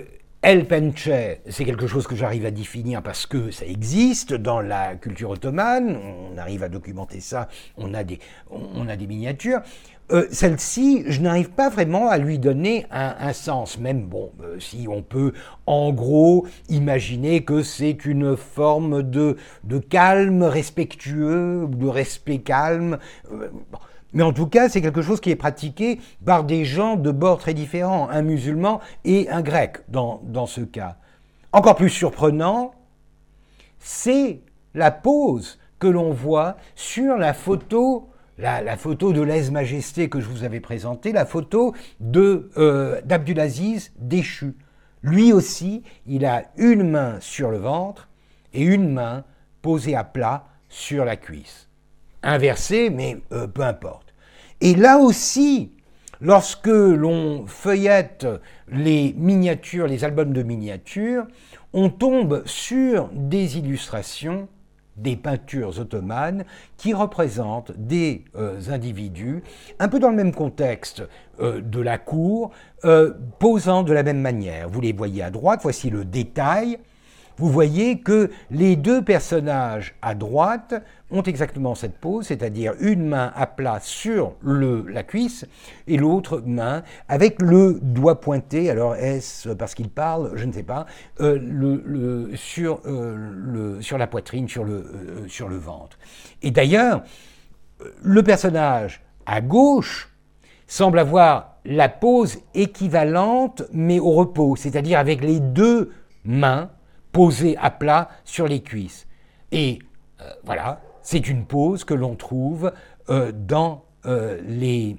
El Penche, c'est quelque chose que j'arrive à définir parce que ça existe dans la culture ottomane, on arrive à documenter ça, on a des miniatures. Celle-ci, je n'arrive pas vraiment à lui donner un sens, même si on peut en gros imaginer que c'est une forme de calme respectueux, de respect calme. Mais en tout cas, c'est quelque chose qui est pratiqué par des gens de bords très différents, un musulman et un grec dans ce cas. Encore plus surprenant, c'est la pose que l'on voit sur la photo, la photo de lèse-majesté que je vous avais présentée, la photo d'Abdulaziz déchu. Lui aussi, il a une main sur le ventre et une main posée à plat sur la cuisse. Inversé, mais peu importe. Et là aussi, lorsque l'on feuillette les miniatures, les albums de miniatures, on tombe sur des illustrations, des peintures ottomanes qui représentent des individus, un peu dans le même contexte de la cour, posant de la même manière. Vous les voyez à droite, voici le détail. Vous voyez que les deux personnages à droite ont exactement cette pose, c'est-à-dire une main à plat sur la cuisse et l'autre main avec le doigt pointé, alors est-ce parce qu'il parle, je ne sais pas, sur la poitrine, sur le ventre. Et d'ailleurs, le personnage à gauche semble avoir la pose équivalente mais au repos, c'est-à-dire avec les deux mains posée à plat sur les cuisses. Et voilà, c'est une pose que l'on trouve dans les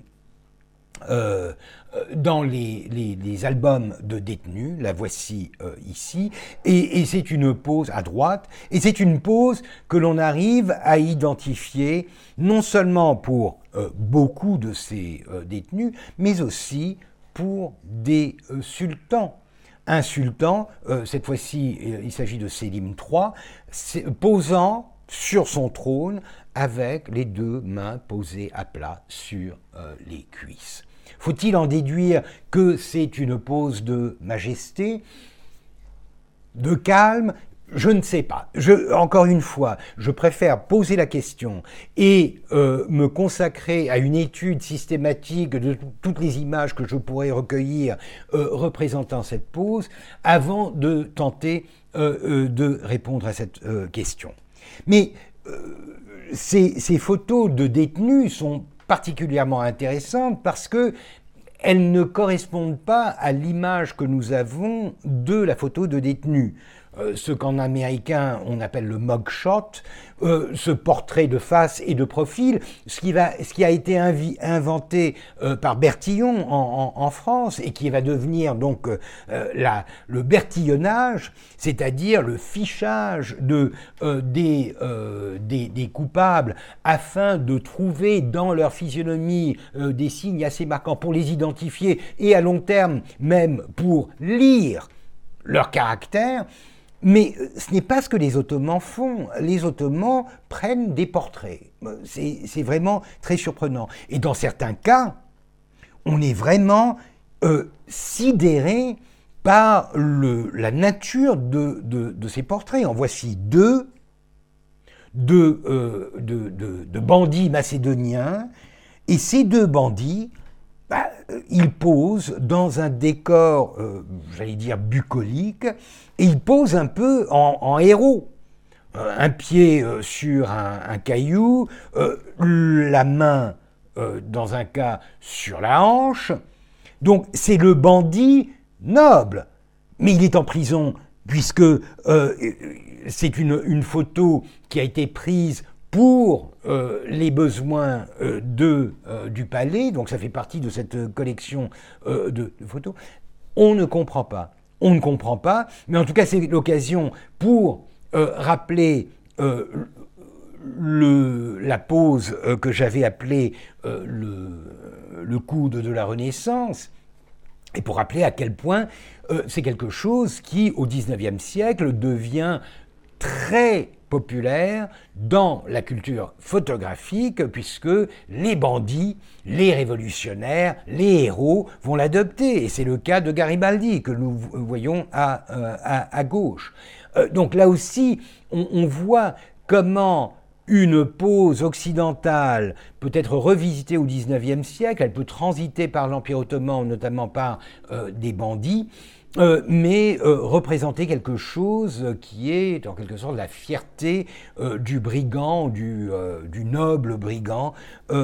albums de détenus, la voici ici, et c'est une pose à droite, et c'est une pose que l'on arrive à identifier non seulement pour beaucoup de ces détenus, mais aussi pour des sultans. Un sultan, cette fois-ci il s'agit de Sélim III, posant sur son trône avec les deux mains posées à plat sur les cuisses. Faut-il en déduire que c'est une pose de majesté, de calme ? Je ne sais pas. Encore une fois, je préfère poser la question et me consacrer à une étude systématique de toutes les images que je pourrais recueillir représentant cette pose avant de tenter de répondre à cette question. Mais ces photos de détenus sont particulièrement intéressantes parce que elles ne correspondent pas à l'image que nous avons de la photo de détenu. Ce qu'en américain on appelle le mugshot, ce portrait de face et de profil, ce qui a été inventé par Bertillon en France et qui va devenir donc le bertillonnage, c'est-à-dire le fichage des coupables afin de trouver dans leur physionomie des signes assez marquants pour les identifier et à long terme même pour lire leur caractère. Mais ce n'est pas ce que les Ottomans font. Les Ottomans prennent des portraits. C'est vraiment très surprenant. Et dans certains cas, on est vraiment sidéré par la nature de ces portraits. En voici deux bandits macédoniens. Et ces deux bandits, ils posent dans un décor, j'allais dire bucolique, et ils posent un peu en héros. Un pied sur un caillou, la main, dans un cas, sur la hanche. Donc c'est le bandit noble, mais il est en prison, puisque c'est une photo qui a été prise pour les besoins du palais, donc ça fait partie de cette collection de photos. On ne comprend pas, mais en tout cas c'est l'occasion pour rappeler la pose que j'avais appelée le coude de la Renaissance, et pour rappeler à quel point c'est quelque chose qui, au XIXe siècle, devient très populaire dans la culture photographique, puisque les bandits, les révolutionnaires, les héros vont l'adopter. Et c'est le cas de Garibaldi que nous voyons à gauche. Donc là aussi, on voit comment une pose occidentale peut être revisitée au XIXe siècle, elle peut transiter par l'Empire ottoman, notamment par des bandits, mais représenter quelque chose qui est en quelque sorte la fierté du brigand, du noble brigand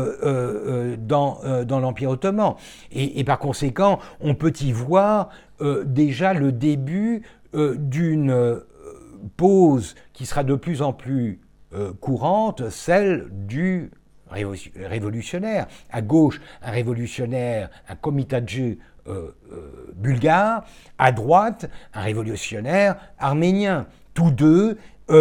dans l'Empire ottoman. Et par conséquent, on peut y voir déjà le début d'une pose qui sera de plus en plus courante, celle du révolutionnaire. À gauche, un révolutionnaire, un komitadji bulgare. À droite, un révolutionnaire arménien. Tous deux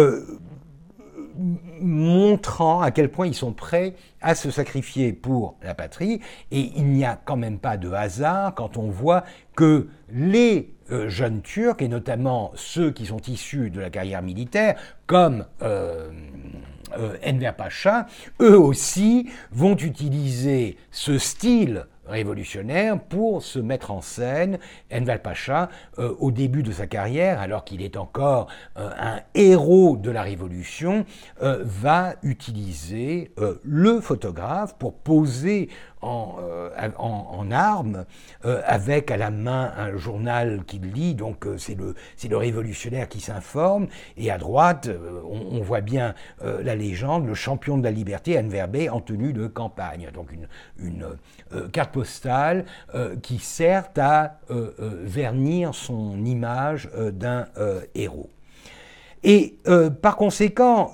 montrant à quel point ils sont prêts à se sacrifier pour la patrie. Et il n'y a quand même pas de hasard quand on voit que les jeunes Turcs, et notamment ceux qui sont issus de la carrière militaire, comme Enver Pacha, eux aussi vont utiliser ce style révolutionnaire pour se mettre en scène. Enver Pacha, au début de sa carrière, alors qu'il est encore un héros de la Révolution, va utiliser le photographe pour poser en armes, avec à la main un journal qu'il lit, donc c'est le révolutionnaire qui s'informe, et à droite, on voit bien la légende, le champion de la liberté, Enver Bey, en tenue de campagne. Donc une carte postale qui sert à vernir son image d'un héros. Et par conséquent,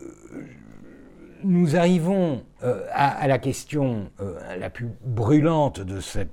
nous arrivons à la question la plus brûlante de ce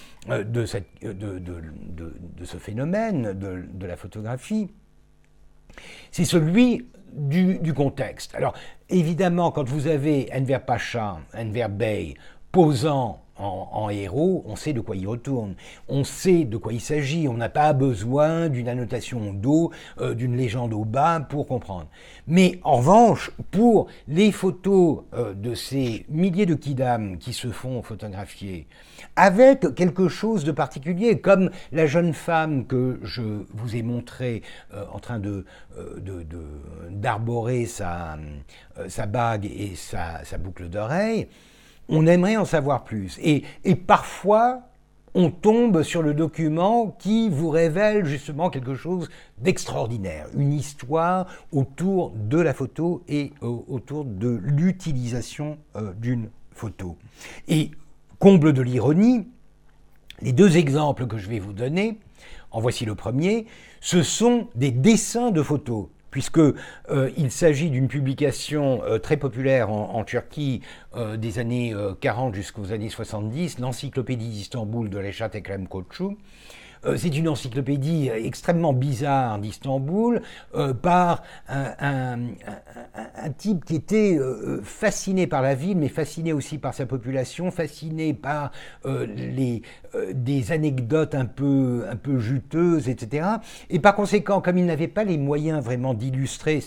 phénomène de la photographie, c'est celui du contexte. Alors évidemment, quand vous avez Enver Pacha, Enver Bey posant en héros, on sait de quoi il retourne, on sait de quoi il s'agit, on n'a pas besoin d'une annotation au dos, d'une légende au bas pour comprendre. Mais en revanche, pour les photos de ces milliers de kidam qui se font photographier, avec quelque chose de particulier, comme la jeune femme que je vous ai montrée en train d'arborer sa bague et sa boucle d'oreille, on aimerait en savoir plus. Et parfois, on tombe sur le document qui vous révèle justement quelque chose d'extraordinaire, une histoire autour de la photo et autour de l'utilisation d'une photo. Et comble de l'ironie, les deux exemples que je vais vous donner, en voici le premier, ce sont des dessins de photos, puisqu'il s'agit d'une publication très populaire en Turquie des années 40 jusqu'aux années 70, l'Encyclopédie d'Istanbul de Reşat Ekrem Koçu. C'est une encyclopédie extrêmement bizarre d'Istanbul par un type qui était fasciné par la ville, mais fasciné aussi par sa population, fasciné par des anecdotes un peu juteuses, etc. Et par conséquent, comme il n'avait pas les moyens vraiment d'illustrer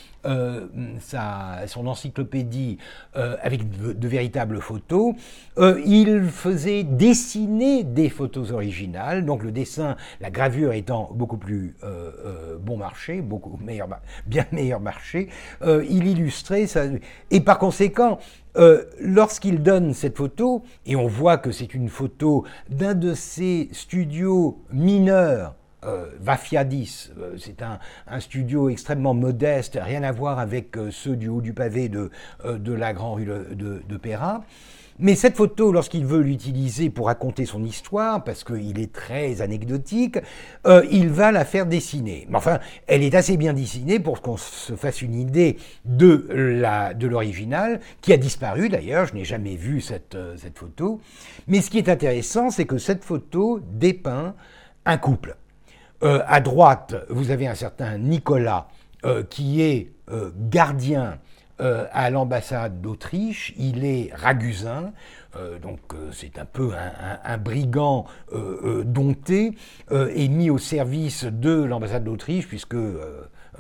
son encyclopédie avec de véritables photos, il faisait dessiner des photos originales, donc le dessin, la gravure étant beaucoup plus bon marché, bien meilleur marché, il illustrait ça, et par conséquent, lorsqu'il donne cette photo, et on voit que c'est une photo d'un de ces studios mineurs, Vafiadis, c'est un studio extrêmement modeste, rien à voir avec ceux du haut du pavé de la grande rue de Péra. Mais cette photo, lorsqu'il veut l'utiliser pour raconter son histoire, parce qu'il est très anecdotique, il va la faire dessiner. Mais enfin, elle est assez bien dessinée pour qu'on se fasse une idée de l'original, qui a disparu d'ailleurs, je n'ai jamais vu cette photo. Mais ce qui est intéressant, c'est que cette photo dépeint un couple. À droite, vous avez un certain Nicolas qui est gardien à l'ambassade d'Autriche. Il est ragusin, donc c'est un peu un brigand dompté et mis au service de l'ambassade d'Autriche, puisque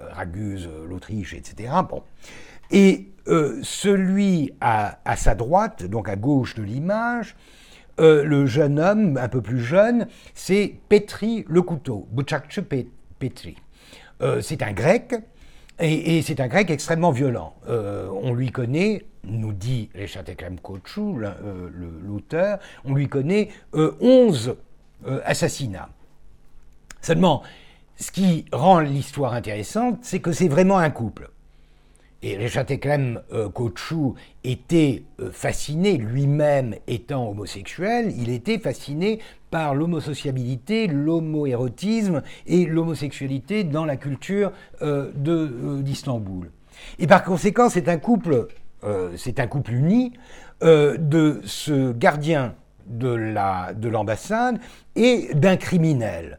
Raguse, l'Autriche, etc. Bon. Et celui à sa droite, donc à gauche de l'image, le jeune homme, un peu plus jeune, c'est Petri le couteau, Bıçakçı Petri. C'est un grec, et c'est un grec extrêmement violent. On lui connaît, nous dit Reşat Ekrem Koçu, l'auteur, on lui connaît 11 assassinats. Seulement, ce qui rend l'histoire intéressante, c'est que c'est vraiment un couple. Et Reşat Ekrem Koçu était fasciné, lui-même étant homosexuel, il était fasciné par l'homosociabilité, l'homoérotisme et l'homosexualité dans la culture d'Istanbul. Et par conséquent, c'est un couple uni de ce gardien de l'ambassade et d'un criminel,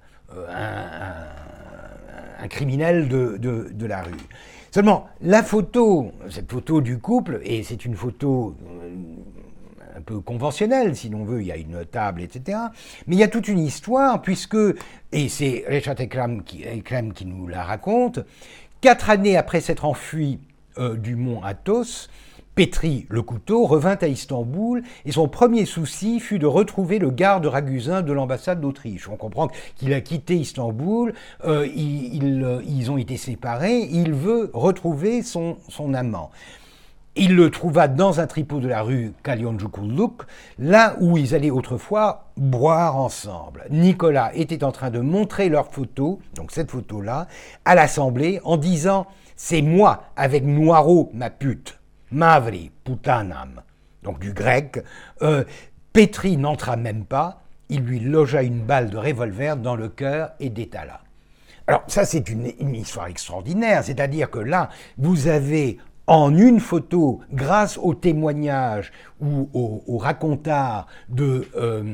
un criminel de la rue. Seulement, cette photo du couple, et c'est une photo un peu conventionnelle, si l'on veut, il y a une table, etc. Mais il y a toute une histoire, puisque, et c'est Reşat Ekrem qui nous la raconte, 4 années après s'être enfui du mont Athos, Petri le couteau revint à Istanbul et son premier souci fut de retrouver le garde ragusin de l'ambassade d'Autriche. On comprend qu'il a quitté Istanbul, ils ont été séparés, il veut retrouver son amant. Il le trouva dans un tripot de la rue Kalyoncukulluk, là où ils allaient autrefois boire ensemble. Nicolas était en train de montrer leur photo, donc cette photo-là, à l'Assemblée en disant « C'est moi avec Noiro, ma pute ». Mavri, putanam, donc du grec. Petri n'entra même pas, il lui logea une balle de revolver dans le cœur et détala. Alors ça c'est une histoire extraordinaire, c'est-à-dire que là vous avez en une photo, grâce au témoignage ou au racontage de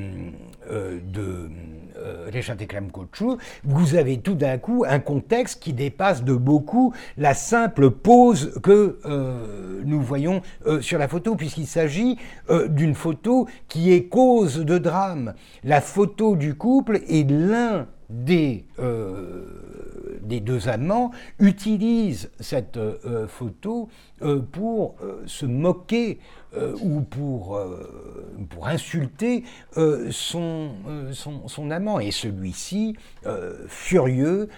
Reşat Ekrem Koçu, vous avez tout d'un coup un contexte qui dépasse de beaucoup la simple pose que nous voyons sur la photo, puisqu'il s'agit d'une photo qui est cause de drame. La photo du couple est l'un des deux amants utilise cette photo pour se moquer ou pour insulter son amant. Et celui-ci, furieux,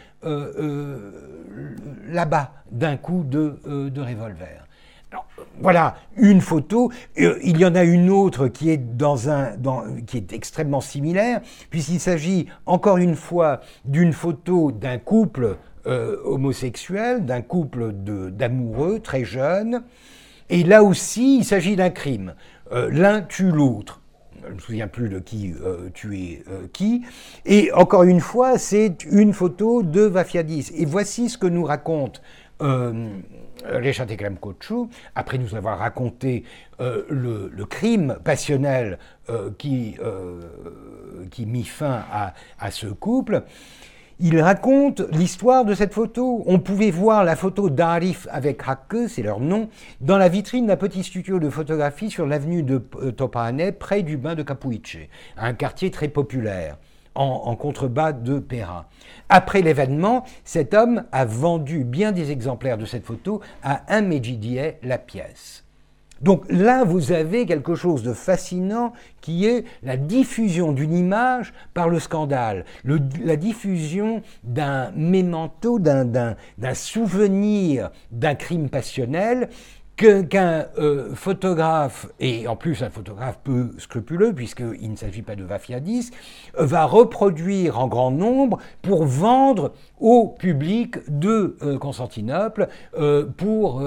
l'abat d'un coup de revolver. Alors, voilà une photo. Il y en a une autre qui est qui est extrêmement similaire, puisqu'il s'agit encore une fois d'une photo d'un couple homosexuel, d'un couple d'amoureux très jeunes. Et là aussi, il s'agit d'un crime. L'un tue l'autre. Je ne me souviens plus de qui tuait qui. Et encore une fois, c'est une photo de Vafiadis. Et voici ce que nous raconte Reşat Ekrem Koçu, après nous avoir raconté le crime passionnel qui mit fin à ce couple. Il raconte l'histoire de cette photo. On pouvait voir la photo d'Arif avec Hakkı, c'est leur nom, dans la vitrine d'un petit studio de photographie sur l'avenue de Tophane, près du bain de Capouice, un quartier très populaire, en contrebas de Pera. Après l'événement, cet homme a vendu bien des exemplaires de cette photo à 1 Mecidiye la pièce. Donc là, vous avez quelque chose de fascinant qui est la diffusion d'une image par le scandale, la diffusion d'un mémento, d'un souvenir d'un crime passionnel qu'un photographe, et en plus un photographe peu scrupuleux, puisqu'il ne s'agit pas de Vafiadis, va reproduire en grand nombre pour vendre au public de Constantinople pour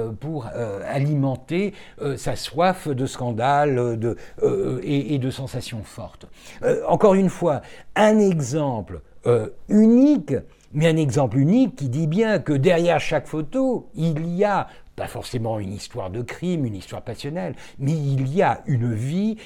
alimenter sa soif de scandale et de sensations fortes. Encore une fois, un exemple unique, mais un exemple unique qui dit bien que derrière chaque photo, il y a pas forcément une histoire de crime, une histoire passionnelle, mais il y a une vie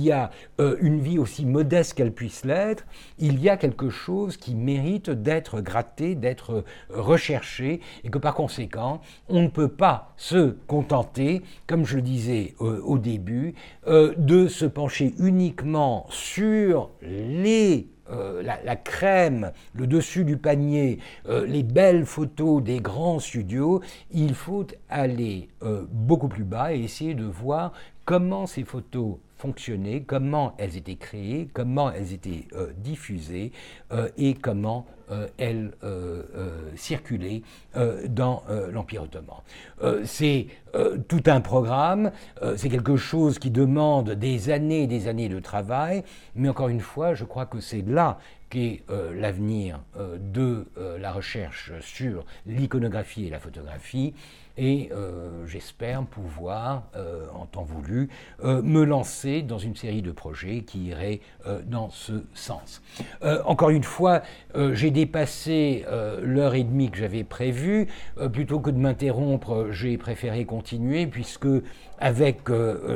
aussi modeste qu'elle puisse l'être, il y a quelque chose qui mérite d'être gratté, d'être recherché, et que par conséquent, on ne peut pas se contenter, comme je le disais au début, de se pencher uniquement sur les la crème, le dessus du panier, les belles photos des grands studios, il faut aller beaucoup plus bas et essayer de voir comment ces photos fonctionnaient, comment elles étaient créées, comment elles étaient diffusées et comment elles circulaient dans l'Empire ottoman. C'est tout un programme, c'est quelque chose qui demande des années et des années de travail, mais encore une fois, je crois que c'est là qu'est l'avenir de la recherche sur l'iconographie et la photographie. Et j'espère pouvoir, en temps voulu, me lancer dans une série de projets qui iraient dans ce sens. Encore une fois, j'ai dépassé l'heure et demie que j'avais prévue. Plutôt que de m'interrompre, j'ai préféré continuer, puisque avec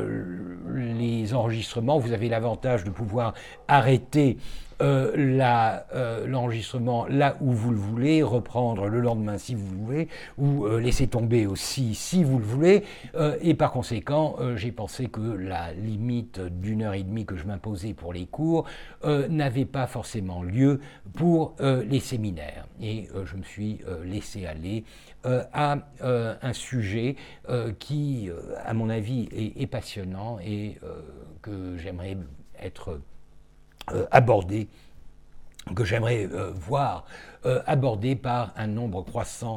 les enregistrements, vous avez l'avantage de pouvoir arrêter l'enregistrement là où vous le voulez, reprendre le lendemain si vous le voulez, ou laisser tomber aussi si vous le voulez, et par conséquent, j'ai pensé que la limite d'1 heure et demie que je m'imposais pour les cours n'avait pas forcément lieu pour les séminaires, et je me suis laissé aller à un sujet qui, à mon avis, est passionnant et que j'aimerais être abordé, que j'aimerais voir abordé par un nombre croissant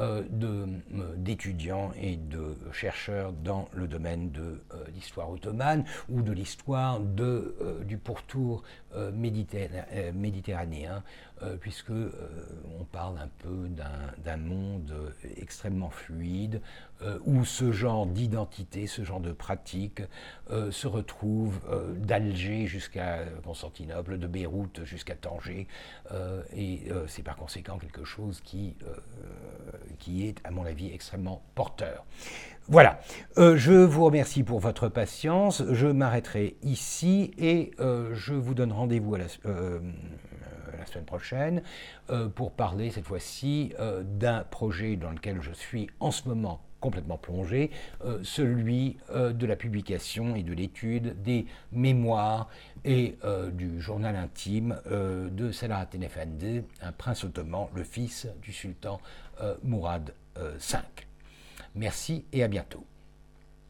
d'étudiants et de chercheurs dans le domaine de l'histoire ottomane ou de l'histoire du pourtour méditerranéen, puisque on parle un peu d'un monde extrêmement fluide, où ce genre d'identité, ce genre de pratique se retrouve d'Alger jusqu'à Constantinople, de Beyrouth jusqu'à Tanger, et c'est par conséquent quelque chose qui est, à mon avis, extrêmement porteur. Voilà, je vous remercie pour votre patience, je m'arrêterai ici et je vous donne rendez-vous à la semaine prochaine pour parler cette fois-ci d'un projet dans lequel je suis en ce moment complètement plongé, celui de la publication et de l'étude des mémoires et du journal intime de Selahattin Efendi, un prince ottoman, le fils du sultan Mourad V. Merci et à bientôt.